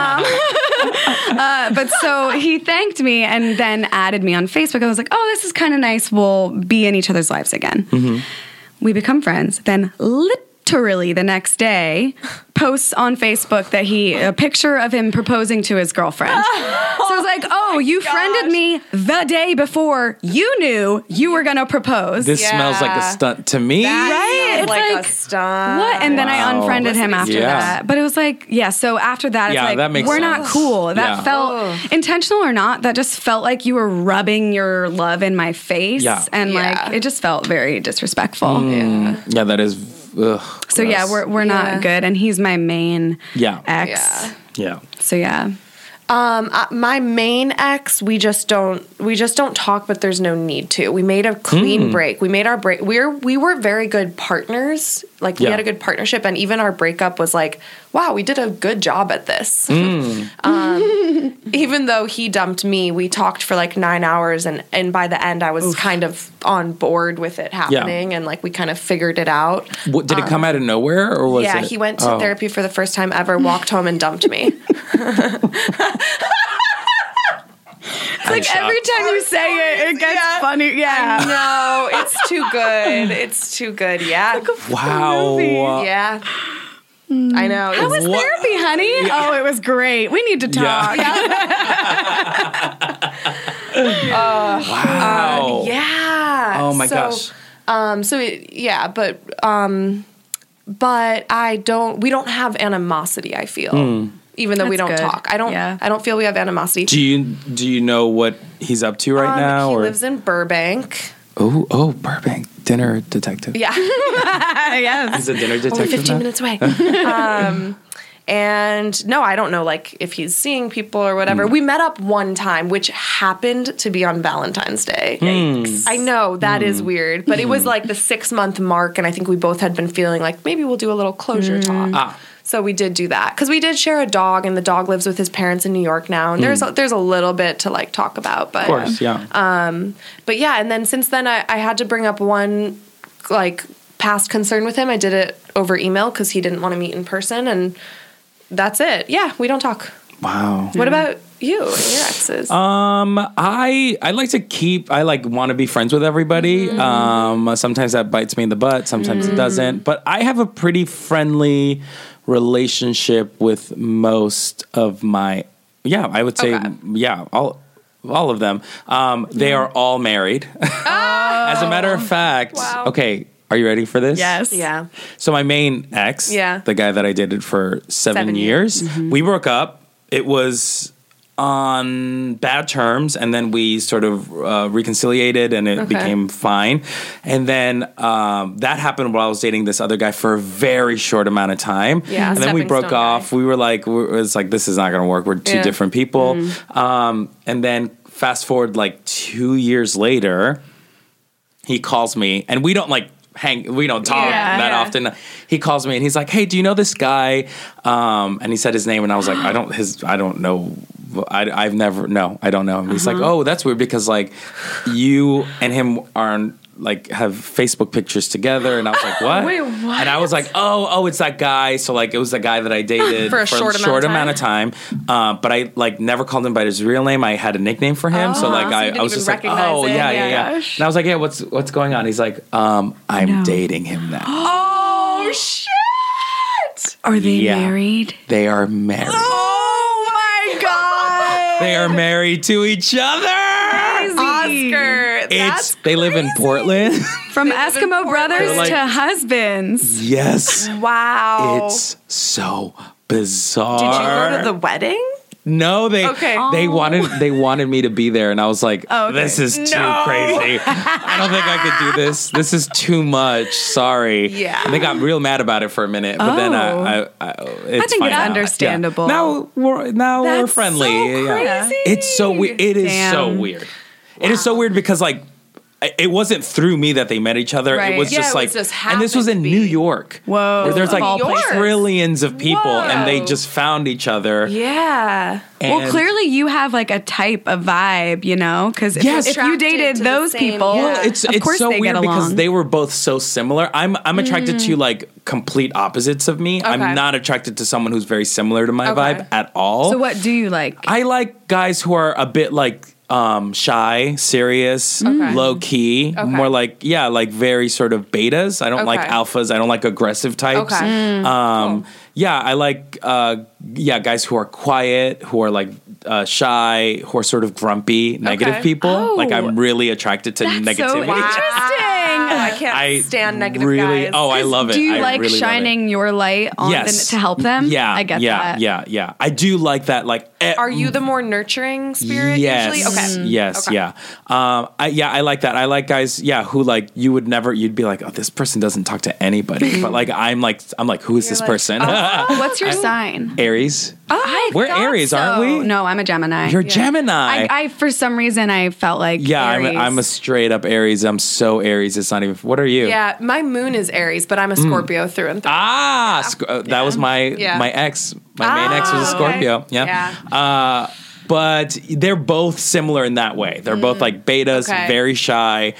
But so he thanked me and then added me on Facebook. I was like, oh, this is kind of nice. We'll be in each other's lives again. Mm-hmm. We become friends. Then literally the next day, posts on Facebook that a picture of him proposing to his girlfriend. So I was like, oh, you friended me the day before you knew you were going to propose. This smells like a stunt to me. Right? It's like a stunt. What? And then I unfriended him after that. But it was like, so after that, it's like, that we're not cool. That felt intentional or not. That just felt like you were rubbing your love in my face. Yeah. And like, it just felt very disrespectful. Yeah, that is... Ugh, so gross. We're not good, and he's my main ex. Yeah. So yeah. My main ex, we just don't talk, but there's no need to. We made a clean break. We made our break. We were very good partners. Like we had a good partnership, and even our breakup was like, wow, we did a good job at this. Even though he dumped me, we talked for like 9 hours, and by the end I was kind of on board with it happening, and like we kind of figured it out. Did it come out of nowhere, or was it? Yeah, he went to therapy for the first time ever, walked home and dumped me. It's like every time you say it gets funny. Yeah. No, it's too good. It's too good. Yeah. Like wow. Yeah. I know. How was therapy, honey? Yeah. Oh, it was great. We need to talk. Wow. Yeah. Oh my gosh. But we don't have animosity, I feel. Even though we don't talk. I don't feel we have animosity. Do you know what he's up to right now? He lives in Burbank. Oh, Burbank. Dinner detective. Yeah. Yes. He's a dinner detective. Only 15 minutes away. And no, I don't know like if he's seeing people or whatever. We met up one time, which happened to be on Valentine's Day. I know that is weird, but it was like the 6-month mark, and I think we both had been feeling like maybe we'll do a little closure talk. So we did do that because we did share a dog, and the dog lives with his parents in New York now, and there's a little bit to like talk about. But of course, yeah. But yeah, and then since then I had to bring up one like past concern with him. I did it over email because he didn't want to meet in person, and that's it. Yeah, we don't talk. Wow. What about you and your exes? I like to I like want to be friends with everybody. Sometimes that bites me in the butt. Sometimes it doesn't. But I have a pretty friendly relationship with most of my, I would say, all of them. They are all married. As a matter of fact, okay, are you ready for this? Yes. Yeah. So my main ex, the guy that I dated for 7 years, we broke up. It was on bad terms, and then we sort of reconciliated, and it became fine. And then that happened while I was dating this other guy for a very short amount of time. Yeah, and then we broke off. Guy. We were like, it was like, this is not going to work. We're two different people. And then fast forward like 2 years later, he calls me, and we don't like we don't talk that often. He calls me and he's like, hey, do you know this guy? And he said his name, and I was like, I don't know. I don't know him. He's like, oh, that's weird, because like you and him are like have Facebook pictures together. And I was like, what? Wait, what? And I was like, oh, it's that guy. So like, it was the guy that I dated for a short amount of time. But I like never called him by his real name. I had a nickname for him. So like, I was just like, oh, yeah. And I was like, yeah, what's going on? He's like, I'm dating him now. Oh, shit. Are they married? They are married. Oh my God. They are married to each other. Oscar. They live in Portland. From Eskimo brothers to husbands. Yes. Wow. It's so bizarre. Did you go to the wedding? No, they wanted me to be there, and I was like, this is too crazy. I don't think I could do this. This is too much. Sorry. Yeah. And they got real mad about it for a minute, but then I think it's understandable. Yeah. Now we're friendly. So crazy. It's so weird. It is so weird. It is so weird because like it wasn't through me that they met each other. Right. It was just like, and this was in New York. Whoa. Where there's like trillions of people and they just found each other. Yeah. Well, clearly you have like a type of vibe, you know? Because if you dated those people, it's so weird because they were both so similar. I'm attracted to like complete opposites of me. Okay. I'm not attracted to someone who's very similar to my vibe at all. So what do you like? I like guys who are a bit like shy, serious, low key, more like like very sort of betas. I don't like alphas. I don't like aggressive types. Cool. Yeah, I like guys who are quiet, who are like shy, who are sort of grumpy, negative people. Oh, like I'm really attracted to negativity. So interesting. I can't stand negative guys. Oh, I love it. Do you like really shining your light on them to help them? Yeah, I get that. Yeah. I do like that. Like, are you the more nurturing spirit usually? Okay. Yes. Okay. Yeah. I like that. I like guys. Yeah, who like you'd be like, oh, this person doesn't talk to anybody. But like, I'm like, who is this person? What's your sign? Aries. Oh, we're Aries, aren't we? No, I'm a Gemini. You're Gemini. I for some reason I felt like Aries. I'm a straight up Aries. I'm so Aries. It's not even. What are you? Yeah, my moon is Aries, but I'm a Scorpio through and through. That was my ex. My main ex was a Scorpio. Okay. Yeah. But they're both similar in that way. They're both like betas, very shy,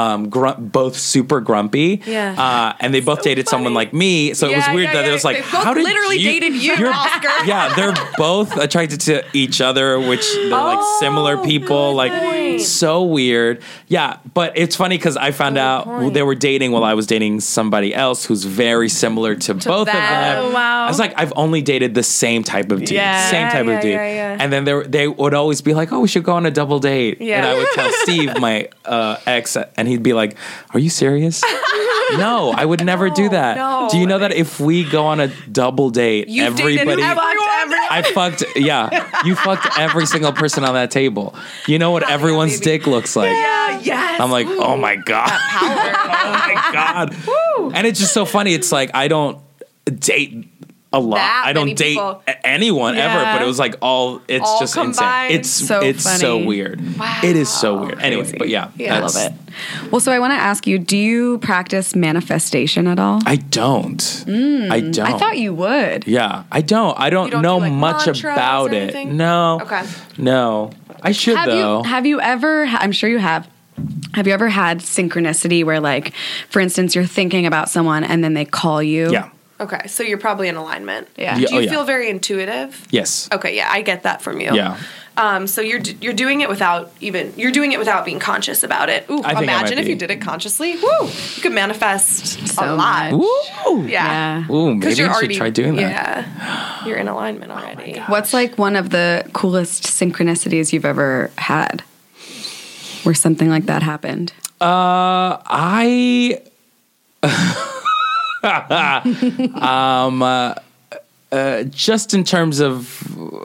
both super grumpy. Yeah. And they both dated someone like me. So it was weird that it was like, how did literally dated you, Oscar. Yeah, they're both attracted to each other, which they're like similar people. Like so weird. Yeah, but it's funny because I found out they were dating while I was dating somebody else who's very similar to both of them. Oh, wow. I was like, I've only dated the same type of dude. Same type of dude. And then they would always be like, oh, we should go on a double date. Yeah. And I would tell Steve, my ex, and he'd be like, are you serious? No, I would never do that. No. Do you know that if we go on a double date, everybody... I fucked, you fucked every single person on that table. You know what everyone's dick looks like. Yeah, yes. I'm like, oh my God. Oh my God. Woo. And it's just so funny. It's like, I don't date a lot. I don't date anyone ever, but it was like it's all just combined. Insane. It's so weird. Wow. It is so weird. Anyway, but I love it. Well, so I want to ask you, do you practice manifestation at all? I don't. I don't. I thought you would. Yeah, I don't. I don't know like much about it. No. Okay. No. I should though. Have you ever, I'm sure you have you ever had synchronicity where like, for instance, you're thinking about someone and then they call you? Yeah. Okay, so you're probably in alignment. Yeah. Do you feel very intuitive? Yes. Okay, yeah, I get that from you. Yeah. So you're doing it without being conscious about it. Ooh, imagine if you did it consciously. Woo! You could manifest a lot. Woo! Yeah. Ooh, maybe I should try doing that. Yeah. You're in alignment already. What's like one of the coolest synchronicities you've ever had? Where something like that happened? just in terms of...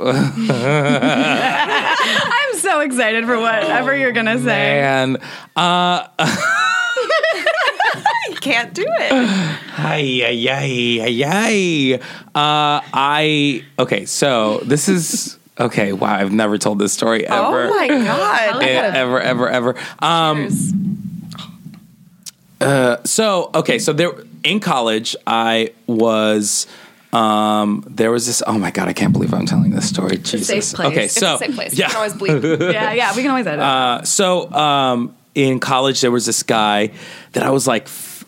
I'm so excited for whatever you're going to say. Man. You can't do it. Okay, so this is... Okay, wow, I've never told this story ever. Oh my God. Ever. So there in college, I was... there was this. Oh my God! I can't believe I'm telling this story. Jesus. Safe place. Okay, so it's a safe place. Yeah. We can always bleep. Yeah, we can always edit. So in college, there was this guy that I was like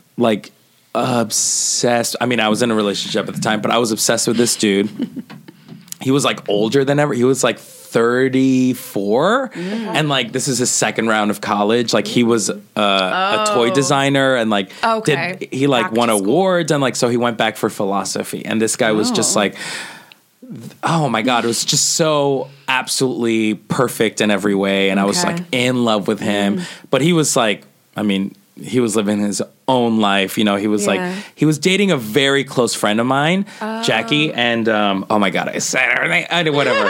obsessed. I mean, I was in a relationship at the time, but I was obsessed with this dude. He was like older than ever. He was like 34, and like this is his second round of college. Like he was a toy designer, and like he like won awards, and like so he went back for philosophy. And this guy was just like, oh my God, it was just so absolutely perfect in every way, and I was like in love with him. But he was like, I mean, he was living his own life. You know, he was like, he was dating a very close friend of mine, Jackie, and oh my God, I said her name. I did whatever.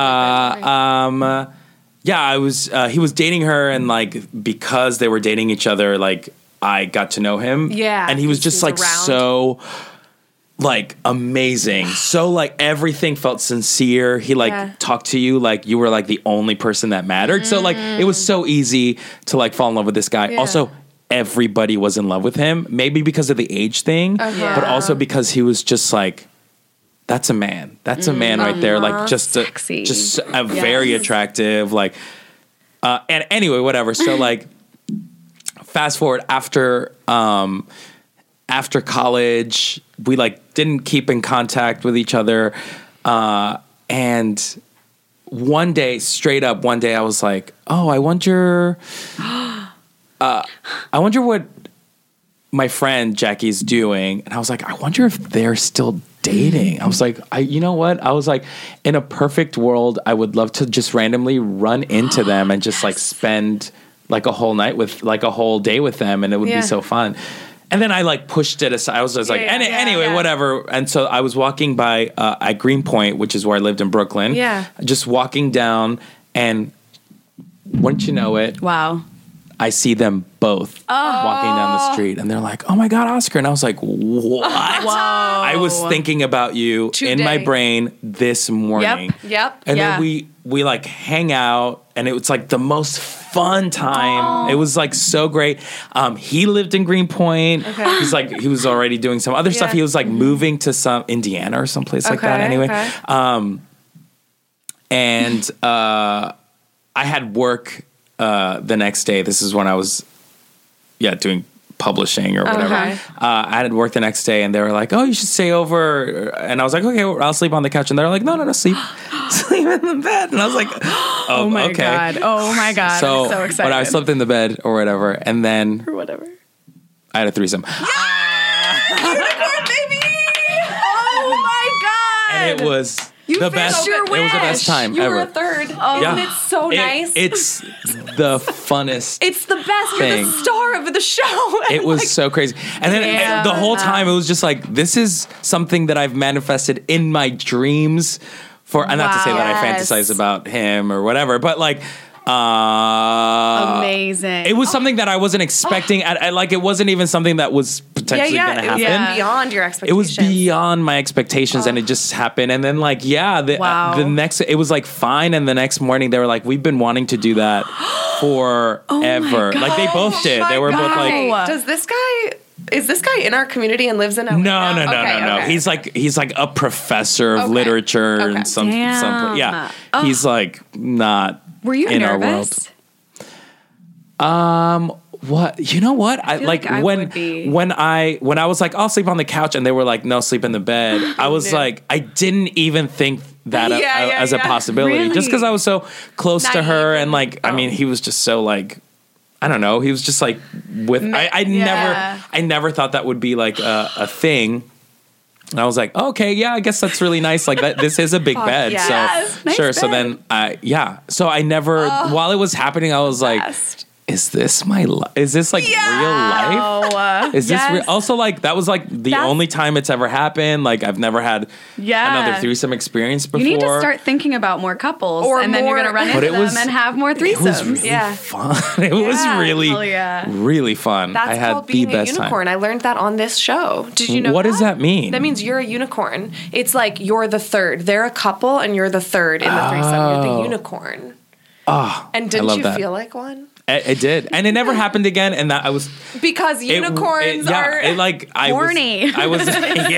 He was dating her, and like because they were dating each other, like I got to know him. Yeah, and he was just like so like amazing. So like everything felt sincere. He like talked to you like you were like the only person that mattered. So like it was so easy to like fall in love with this guy. Also, everybody was in love with him, maybe because of the age thing, but also because he was just like, that's a man. That's a man right there. Like just a very attractive, like, and anyway, whatever. So like fast forward after college, we like didn't keep in contact with each other. And one day I was like, oh, I wonder what my friend Jackie's doing. And I was like, I wonder if they're still dating. I was like, you know what? I was like, in a perfect world, I would love to just randomly run into them and just like spend like a whole night with like a whole day with them. And it would be so fun. And then I like pushed it aside. I was just like, anyway, whatever. And so I was walking by at Greenpoint, which is where I lived in Brooklyn. Yeah. Just walking down, and wouldn't you know it? Wow. I see them both walking down the street, and they're like, oh my God, Oscar. And I was like, what? Whoa. I was thinking about you in my brain this morning. Yep. And then we like hang out, and it was like the most fun time. It was like so great. He lived in Greenpoint. Okay. He's like, he was already doing some other stuff. He was like moving to some Indiana or someplace like that anyway. And I had work the next day. This is when I was doing publishing or whatever. I had work the next day, and they were like, oh, you should stay over. And I was like, okay, I'll sleep on the couch. And they're like, no, sleep in the bed. And I was like, oh my God. So excited. But I slept in the bed or whatever, and then or whatever, I had a threesome. Unicorn baby! Oh my God. And it was the best. It was the best time ever. You were a third. Isn't it so nice? It's the funnest. It's the best. You're the star of the show. It was so crazy. And then the whole time it was just like, this is something that I've manifested in my dreams for, and not to say that I fantasize about him or whatever, but like, amazing. It was something that I wasn't expecting. Like, it wasn't even something that was potentially going to happen. It was beyond your expectations. It was beyond my expectations, and it just happened. And then, like, the next, it was like fine. And the next morning, they were like, "We've been wanting to do that forever." Like, they both did. They were both like, Is this guy in our community and lives in LA? No. He's like a professor of literature and some he's like not. Were you in nervous? Our world. What? You know what? I like when I was like, I'll sleep on the couch, and they were like, no, sleep in the bed. I was like, I didn't even think that as a possibility, just because I was so close to her, and like, I mean, he was just so like, I don't know, he was just like I never thought that would be like a thing. And I was like, okay, yeah, I guess that's really nice. Like, this is a big bed. So, nice sure. bed. So then, so I never, while it was happening, I was like, is this my life? Is this like real life? Is this real? Also, like, that was like the only time it's ever happened. Like, I've never had another threesome experience before. You need to start thinking about more couples, and then you're going to run into them and have more threesomes. It was really fun. It was really, really fun. That's I had called being the best a unicorn. time. I learned that on this show. Did you know What does that mean? That means you're a unicorn. It's like you're the third. They're a couple, and you're the third in the threesome. You're the unicorn. Oh, and didn't you feel like one? It did, and it never happened again. And that I was because unicorns are horny. I was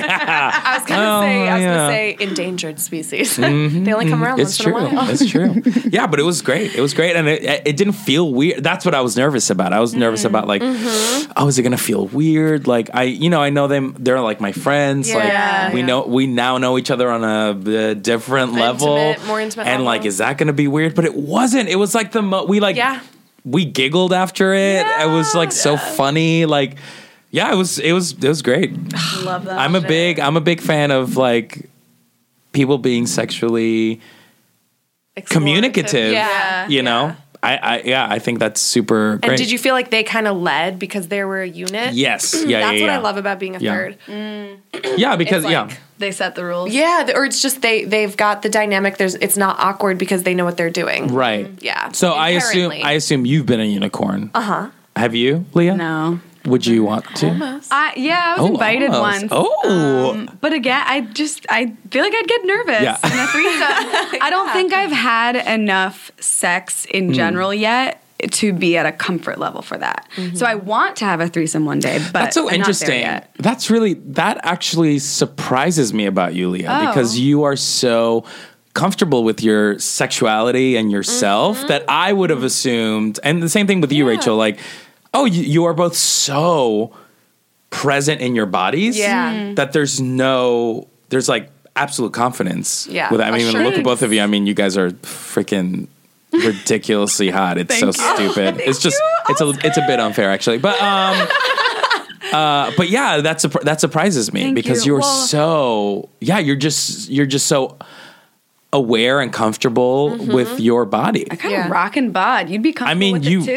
gonna say endangered species. They only come around once in a while. It's true. Yeah, but it was great. It was great, and it didn't feel weird. That's what I was nervous about. I was nervous about like, oh, is it gonna feel weird? Like I know them. They're like my friends. We now know each other on a different level, more intimate and level. like, is that gonna be weird? But it wasn't. It was like we giggled after it. It was like so funny. Like, it was great. Love that. I'm a big fan of like people being sexually communicative. You know? I think that's super great. And did you feel like they kind of led because they were a unit? Yes. That's what I love about being a third. Yeah, because they set the rules. Yeah, or it's just they've got the dynamic. It's not awkward because they know what they're doing. Right. Yeah. So I assume you've been a unicorn. Have you, Leah? No. Would you want to? Almost. I was invited once. But again, I feel like I'd get nervous in a threesome. I don't think I've had enough sex in general yet to be at a comfort level for that. So I want to have a threesome one day, but that's so I'm interesting. Not there yet. That actually surprises me about you, Leah, because you are so comfortable with your sexuality and yourself that I would have assumed, and the same thing with you, Rachel, like, oh, you are both so present in your bodies that there's like absolute confidence. Yeah. With that. I mean, look at both of you. I mean, you guys are freaking ridiculously hot. It's so stupid. It's just it's a bit unfair actually. But yeah, that surprises me because you're so you're just so aware and comfortable with your body. I kind of rock and bod. You'd be comfortable with it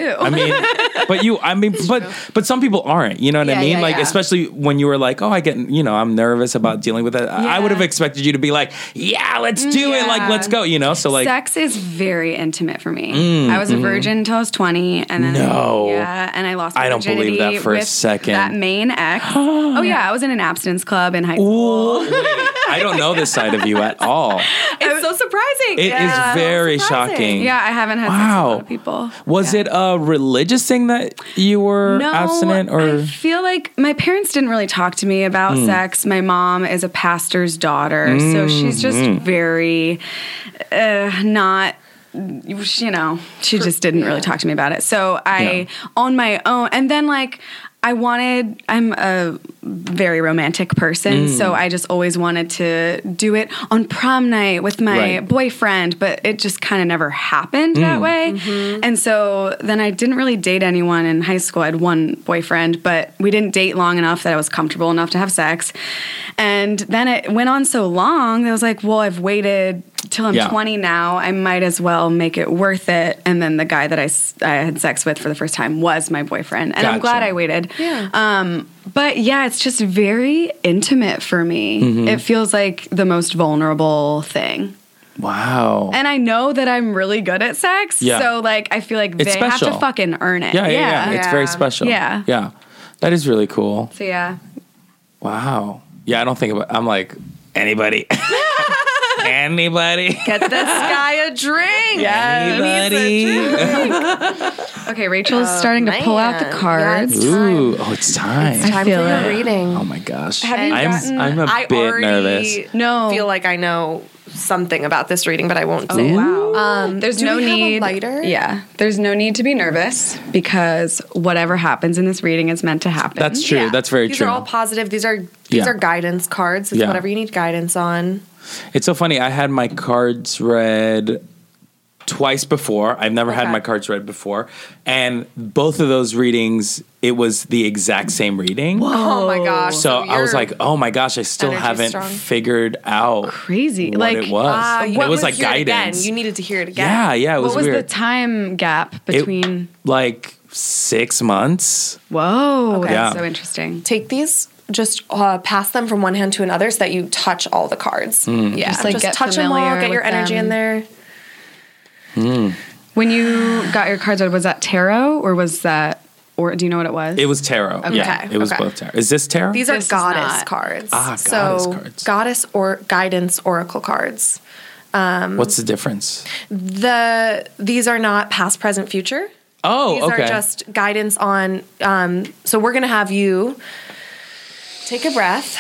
too. But some people aren't. You know what I mean? Like, especially when you were like, oh, I'm nervous about dealing with it. I would have expected you to be like, let's do it. Like, let's go. You know, so like, sex is very intimate for me. I was a virgin until I was 20, and then and I lost my virginity. I don't believe that for a second. That main ex. I was in an abstinence club in high school. Wait, I don't know this side of you at all. It's so surprising. It is very shocking. Yeah, I haven't had sex with a lot of people. Was it a religious thing that you were abstinent? Or I feel like my parents didn't really talk to me about sex. My mom is a pastor's daughter, so she's just very not. She just didn't really talk to me about it. So I, on my own, and then like I'm a very romantic person, so I just always wanted to do it on prom night with my boyfriend, but it just kind of never happened that way. And so then I didn't really date anyone in high school. I had one boyfriend, but we didn't date long enough that I was comfortable enough to have sex. And then it went on so long that I was like, well, I've waited till I'm 20 now. I might as well make it worth it. And then the guy that I had sex with for the first time was my boyfriend. And I'm glad I waited. Yeah. But yeah, it's just very intimate for me. It feels like the most vulnerable thing. Wow. And I know that I'm really good at sex. Yeah. So like, I feel like they have to fucking earn it. Yeah. It's very special. Yeah. Yeah. That is really cool. So yeah. Wow. Yeah, I don't think about I'm like, anybody. Anybody? Get this guy a drink. Anybody? Okay, Rachel's starting to pull out the cards. Ooh, it's time. It's time for your reading. Oh my gosh. I'm a bit nervous. No. I feel like I know something about this reading, but I won't say. Wow. There's no need. Lighter? Yeah. There's no need to be nervous because whatever happens in this reading is meant to happen. That's true. Yeah. That's very true. These are all positive. These are guidance cards. It's whatever you need guidance on. It's so funny. I had my cards read twice before. I've never had my cards read before. And both of those readings, it was the exact same reading. Whoa. Oh my gosh. So I was like, oh my gosh, I still haven't figured out what it was. It was like guidance. You needed to hear it again. Yeah, it was weird. What was the time gap between? Like 6 months. Whoa. Okay. That's so interesting. Take these, just pass them from one hand to another so that you touch all the cards. Yeah. Just, like, get touch them all, familiar get your with energy them. in there. When you got your cards, was that tarot or was that, or do you know what it was? It was tarot. Okay. Yeah, it was both tarot. Is this tarot? These are This is goddess not. cards. Goddess cards. Goddess or guidance oracle cards. What's the difference? These are not past, present, future. Oh, These okay. are just guidance on. So we're gonna have you take a breath.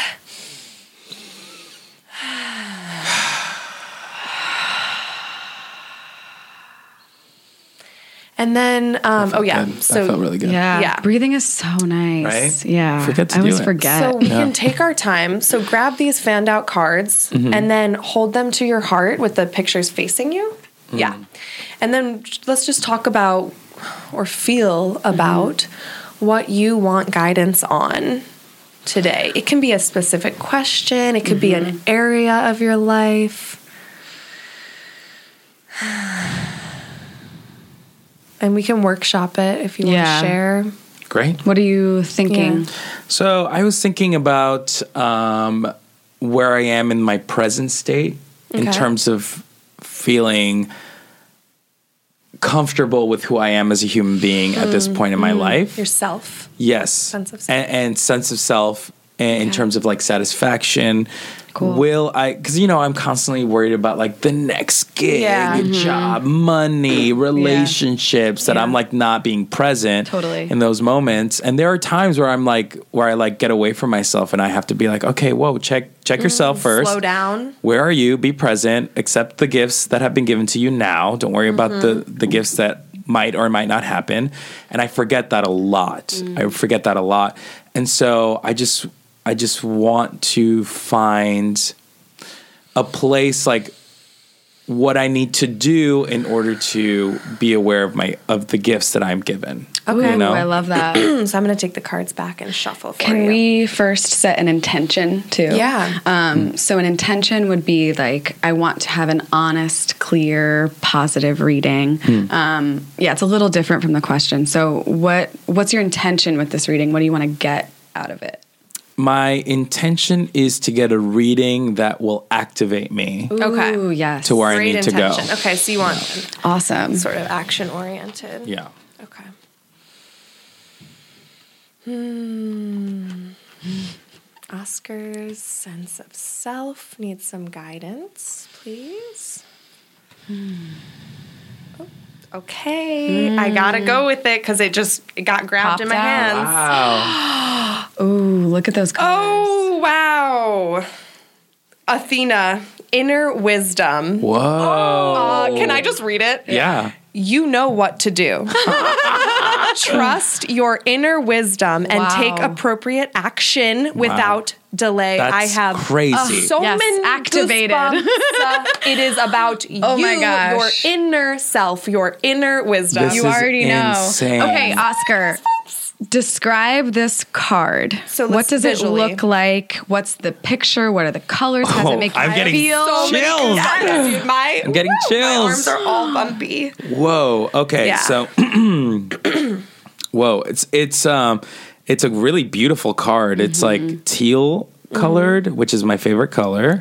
And then, Good. so that felt really good. Yeah. Breathing is so nice. Right? Yeah. Forget to I do always it. forget. So we can take our time. So grab these fanned out cards and then hold them to your heart with the pictures facing you. Yeah. And then let's just talk about or feel about what you want guidance on today. It can be a specific question. It could be an area of your life. And we can workshop it if you want to share. Great. What are you thinking? Yeah. So I was thinking about where I am in my present state in Okay. terms of feeling comfortable with who I am as a human being at this point in my life. Yourself. Yes. Sense of self. And sense of self in terms of like satisfaction. Cool. Will I, because I'm constantly worried about like the next gig, job, money, relationships that I'm like not being present Totally. in those moments. And there are times where I'm like, where I like get away from myself and I have to be like, okay, whoa, check yourself first. Slow down. Where are you? Be present. Accept the gifts that have been given to you now. Don't worry about the gifts that might or might not happen. And I forget that a lot. And so I just want to find a place like what I need to do in order to be aware of the gifts that I'm given. Okay. Ooh, I love that. So I'm going to take the cards back and shuffle for Can you. we first set an intention too? Yeah. So an intention would be like, I want to have an honest, clear, positive reading. It's a little different from the question. So what's your intention with this reading? What do you want to get out of it? My intention is to get a reading that will activate me Okay. Ooh, yes. to where I Great need to intention. go. Okay, so you want Awesome. sort of action oriented. Yeah. Okay. Oscar's sense of self needs some guidance, please. Oh, okay, I gotta go with it because it got grabbed in my Popped out. hands. Wow. Ooh, look at those colors. Oh, wow. Athena, inner wisdom. Whoa. Can I just read it? Yeah. You know what to do. Trust your inner wisdom and Wow. take appropriate action without delay. That's I have crazy. So Yes, many activated. goosebumps. It is about you, Oh my gosh. your inner self, your inner wisdom. This You is already insane. know. Okay, Oscar. Describe this card. So what let's does visually- it look like? What's the picture? What are the colors? How does it make you I'm getting feel? So many chills. goosebumps, dude. I'm getting chills. My arms are all bumpy. Whoa. Okay. Yeah. So, whoa. It's a really beautiful card. It's like teal colored, which is my favorite color.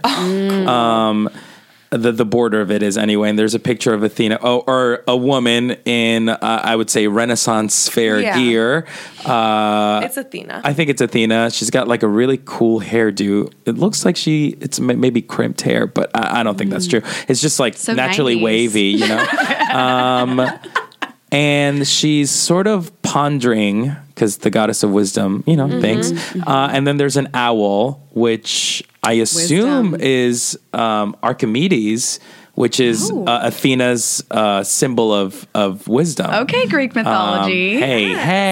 The border of it is anyway, and there's a picture of Athena, or a woman in I would say Renaissance fair Yeah. gear. It's Athena. I think it's Athena. She's got like a really cool hairdo. It looks like it's maybe crimped hair, but I don't think that's true. It's just like So naturally 90s. wavy, you know? And she's sort of pondering, because the goddess of wisdom, thinks. And then there's an owl, which I assume Wisdom. is Archimedes, which is Athena's symbol of wisdom. Okay, Greek mythology. Hey.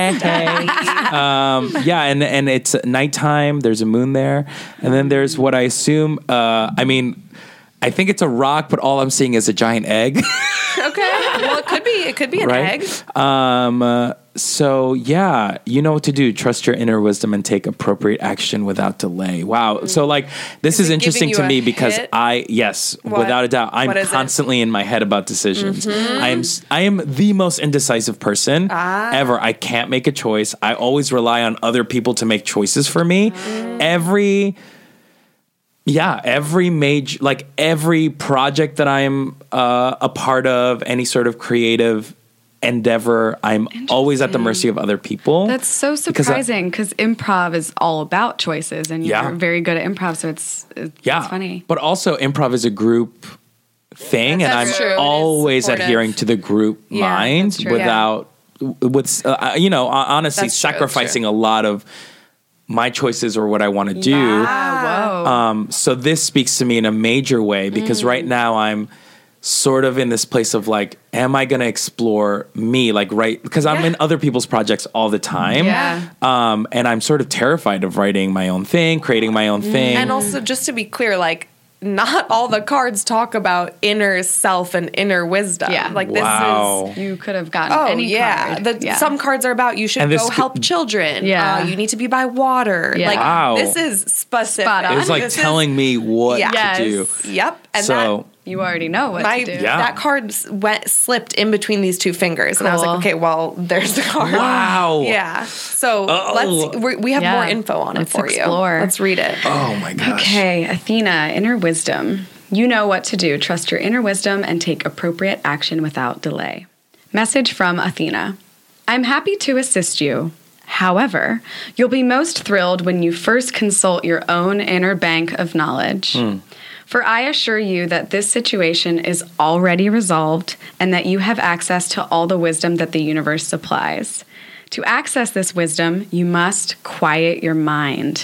Yeah, and it's nighttime. There's a moon there. And then there's what I assume, I think it's a rock, but all I'm seeing is a giant egg. Okay. Well, it could be an egg. So yeah, you know what to do. Trust your inner wisdom and take appropriate action without delay. Wow. So like, this is interesting to me because without a doubt, I'm constantly in my head about decisions. I am the most indecisive person ever. I can't make a choice. I always rely on other people to make choices for me. Every major, like every project that I'm a part of, any sort of creative endeavor, I'm always at the mercy of other people. That's so surprising because improv is all about choices, and you're very good at improv, so it's funny. But also, improv is a group thing, and I'm always adhering to the group mind honestly sacrificing a lot of my choices or what I want to do. Whoa. So this speaks to me in a major way because right now I'm sort of in this place of like, am I going to explore me? Like, because I'm in other people's projects all the time. And I'm sort of terrified of writing my own thing, creating my own thing. And also, just to be clear, like, not all the cards talk about inner self and inner wisdom. Yeah. Like, this is... You could have gotten any card. Some cards are about you should go help children. Yeah. You need to be by water. Yeah. Like, this is specific. It's like telling me what to do. Yep. And so... You already know what to do. Yeah. That card slipped in between these two fingers. Cool. And I was like, okay, well, there's the card. Wow. Yeah. So we have more info on it for explore. You. Let's read it. Oh my gosh. Okay, Athena, inner wisdom. You know what to do. Trust your inner wisdom and take appropriate action without delay. Message from Athena. I'm happy to assist you. However, you'll be most thrilled when you first consult your own inner bank of knowledge. For I assure you that this situation is already resolved and that you have access to all the wisdom that the universe supplies. To access this wisdom, you must quiet your mind.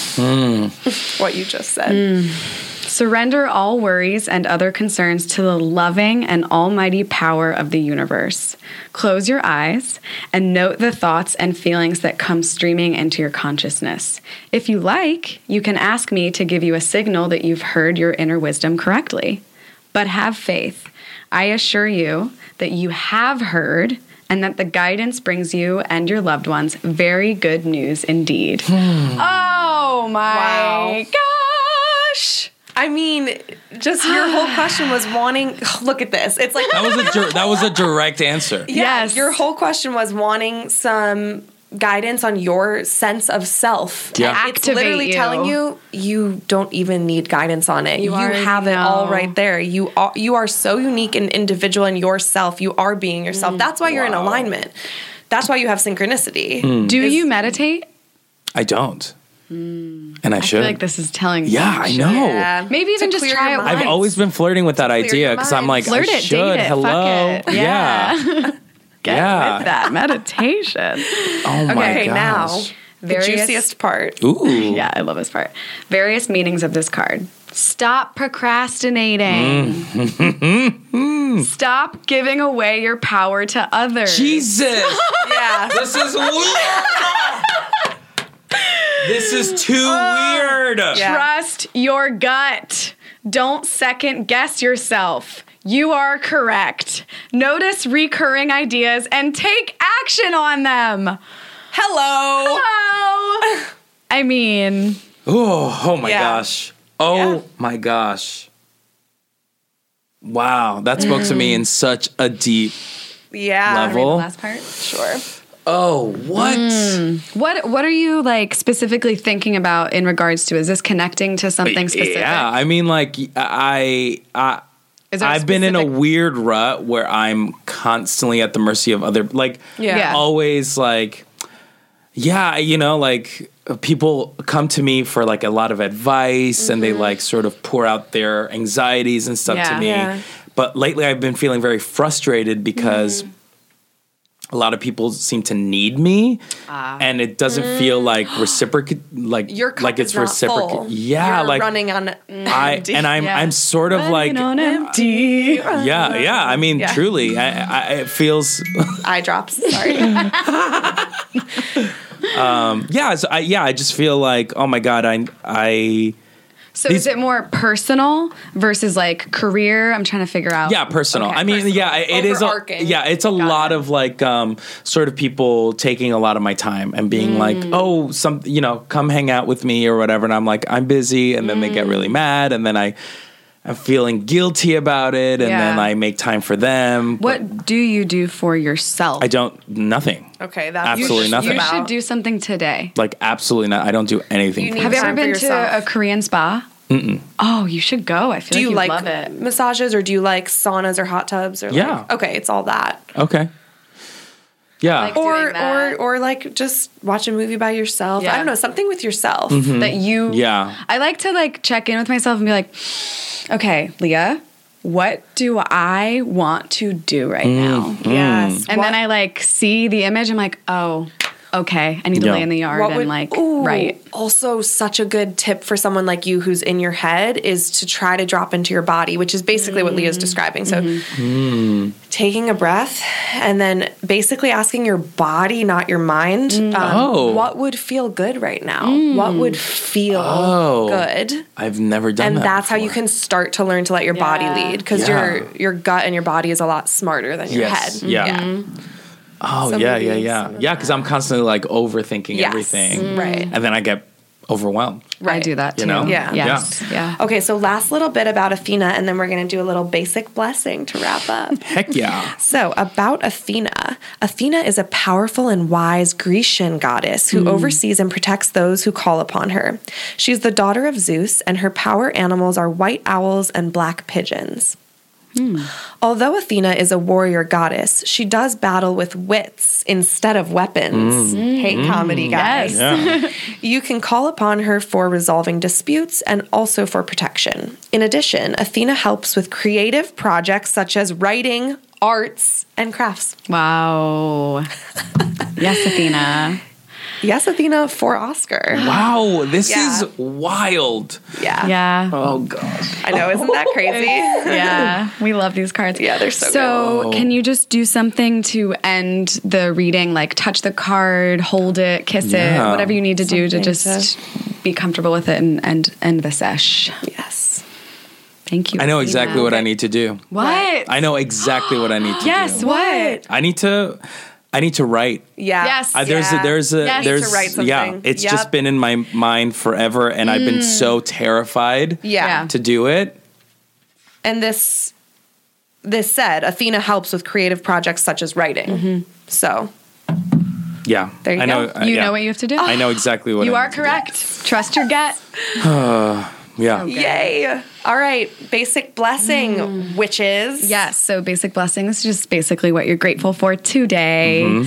What you just said. Surrender all worries and other concerns to the loving and almighty power of the universe. Close your eyes and note the thoughts and feelings that come streaming into your consciousness. If you like, you can ask me to give you a signal that you've heard your inner wisdom correctly. But have faith. I assure you that you have heard and that the guidance brings you and your loved ones very good news indeed. Oh my gosh! I mean, just your whole question was wanting. Look at this. It's like that was a direct answer. Yes, your whole question was wanting some guidance on your sense of self. Yeah, it's literally telling you don't even need guidance on it. You have it all right there. You are so unique and individual in yourself. You are being yourself. That's why you're in alignment. That's why you have synchronicity. Do you meditate? I don't. And I should. I feel like this is telling you. Yeah, I know. Yeah. Maybe even just try it once. I've always been flirting with that idea because I'm like, flirt I it, should. date it, Hello. fuck it. Yeah. Get with that meditation. Oh my gosh. Okay, now the juiciest part. Ooh. Yeah, I love this part. Various meanings of this card. Stop procrastinating. Stop giving away your power to others. Jesus. Yeah. This is weird. This is too weird. Yeah. Trust your gut. Don't second guess yourself. You are correct. Notice recurring ideas and take action on them. Hello. I mean. Oh my gosh. Oh my gosh. Wow. That spoke to me in such a deep level. Read the last part? Sure. Oh, what? What are you like specifically thinking about in regards to? Is this connecting to something specific? Yeah, I mean, like I've been in a weird rut where I'm constantly at the mercy of other, always like, like people come to me for like a lot of advice and they like sort of pour out their anxieties and stuff to me. Yeah. But lately I've been feeling very frustrated because a lot of people seem to need me, and it doesn't feel like reciprocate. Like your cup like it's reciprocate. Yeah, you're like running on empty. I'm sort of running on empty. Yeah. I mean, truly, it feels eye drops. Sorry. I just feel like, oh my God, I So is it more personal versus like career? I'm trying to figure out. Yeah, personal. Okay, I mean, personal. yeah, it is. It's a lot of like sort of people taking a lot of my time and being like, oh, come hang out with me or whatever. And I'm like, I'm busy. And then they get really mad. And then I'm feeling guilty about it. And then I make time for them. What do you do for yourself? I don't, nothing. Okay, that's absolutely nothing. You should do something today. Like, absolutely not. I don't do anything. Have you ever been to a Korean spa? Mm-mm. Oh, you should go. I feel do you like like love it. massages, or do you like saunas or hot tubs? Or okay, it's all that. Okay. Yeah. Like or like just watch a movie by yourself. Yeah. I don't know, something with yourself. That you. Yeah. I like to like check in with myself and be like, okay, Leah, what do I want to do right now? Yes. And then I like see the image. I'm like, oh, okay, I need to lay in the yard and like write. Also, such a good tip for someone like you who's in your head is to try to drop into your body, which is basically what Leah's describing. So taking a breath and then basically asking your body, not your mind, what would feel good right now? What would feel good? I've never done that. And that's before. how you can start to learn to let your body lead, because your gut and your body is a lot smarter than your head. Yeah. Oh, yeah. Because I'm constantly like overthinking everything. Right. And then I get overwhelmed. Right. I do that too. You know? Yeah. Yes. Yeah. Okay, so last little bit about Athena, and then we're going to do a little basic blessing to wrap up. Heck yeah. So, about Athena. Athena is a powerful and wise Grecian goddess who oversees and protects those who call upon her. She's the daughter of Zeus, and her power animals are white owls and black pigeons. Although Athena is a warrior goddess, she does battle with wits instead of weapons. Hey, comedy guys. Yes. Yeah. You can call upon her for resolving disputes and also for protection. In addition, Athena helps with creative projects such as writing, arts, and crafts. Wow. Yes, Athena. Yes, Athena for Oscar. Wow, this is wild. Yeah. Yeah. Oh, gosh. I know, isn't that crazy? Yeah. We love these cards. Yeah, they're so good. So can you just do something to end the reading? Like touch the card, hold it, kiss it, whatever you need to do to just be comfortable with it and end the sesh. Yes. Thank you. I know exactly what I need to do. What? I know exactly what I need to do. Yes, what? I need to write. Yeah. Yes. There's to write something. Yeah, it's just been in my mind forever, and I've been so terrified to do it. And this said, Athena helps with creative projects such as writing. So Yeah. there you go. You know what you have to do. I know exactly what You I are need to correct. Trust your gut. Yeah. Yay. All right. Basic blessing, witches. Yes. So basic blessing. This is just basically what you're grateful for today.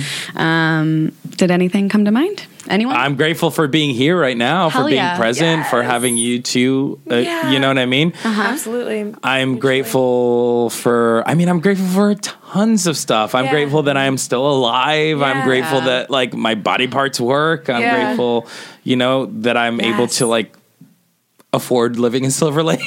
Did anything come to mind? Anyone? I'm grateful for being here right now, for being present, for having you two. You know what I mean? Absolutely. I'm grateful for tons of stuff. I'm grateful that I'm still alive. I'm grateful that like my body parts work. I'm grateful, that I'm able to like afford living in Silver Lake.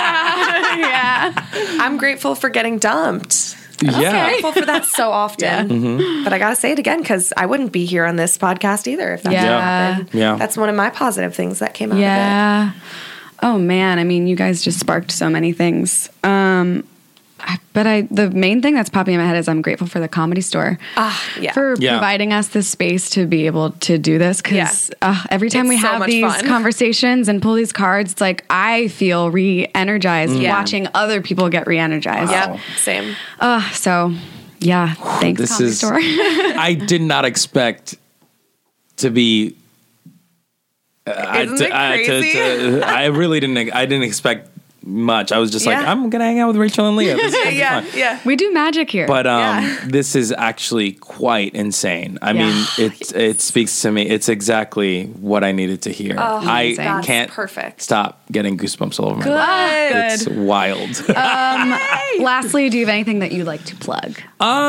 I'm grateful for getting dumped. Yeah. I'm grateful for that so often. But I got to say it again, because I wouldn't be here on this podcast either if that didn't happen. Yeah. That's one of my positive things that came out of it. Yeah. Oh man. I mean, you guys just sparked so many things. But the main thing that's popping in my head is I'm grateful for the Comedy Store for providing us this space to be able to do this. Because every time we have these conversations and pull these cards, it's like I feel re-energized watching other people get re-energized. Yep, same. So yeah, thanks Comedy Store. I did not expect to be. Isn't it crazy? I really didn't. I didn't expect much. I was just like, I'm gonna hang out with Rachel and Leah. This is gonna be fun. We do magic here. But this is actually quite insane. I mean, it speaks to me. It's exactly what I needed to hear. I can't stop getting goosebumps all over my body. It's wild. Lastly, do you have anything that you'd like to plug?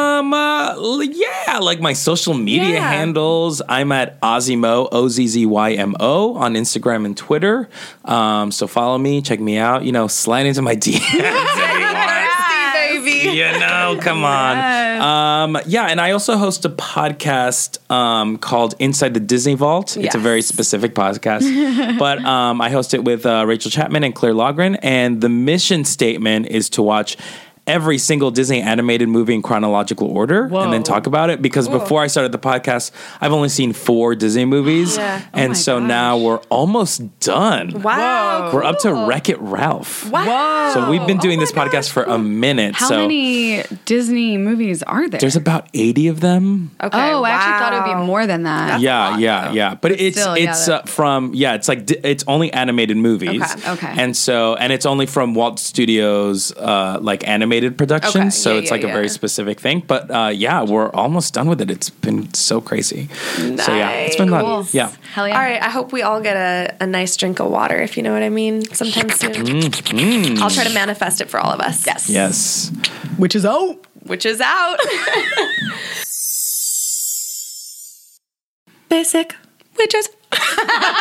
Like my social media handles. I'm at Ozzymo, OZZYMO on Instagram and Twitter. So follow me, check me out. Slide into my DMs if you want. movie. Come on. And I also host a podcast called Inside the Disney Vault. It's a very specific podcast, but I host it with Rachel Chapman and Claire Logren, and the mission statement is to watch every single Disney animated movie in chronological order and then talk about it, because before I started the podcast, I've only seen 4 Disney movies. And now we're almost done. Wow. We're up to Wreck-It Ralph. Wow. So we've been doing this podcast for a minute. How many Disney movies are there? There's about 80 of them. Okay. Oh, I actually thought it would be more than that. Yeah. But it's it's only animated movies. Okay. And it's only from Walt Studios like animated productions, so it's like a very specific thing. But we're almost done with it. It's been so crazy. Nice. So it's been fun. Cool. Yeah. Hell yeah. All right, I hope we all get a nice drink of water, if you know what I mean, sometime soon. I'll try to manifest it for all of us. Yes. Which is out. Basic Witches.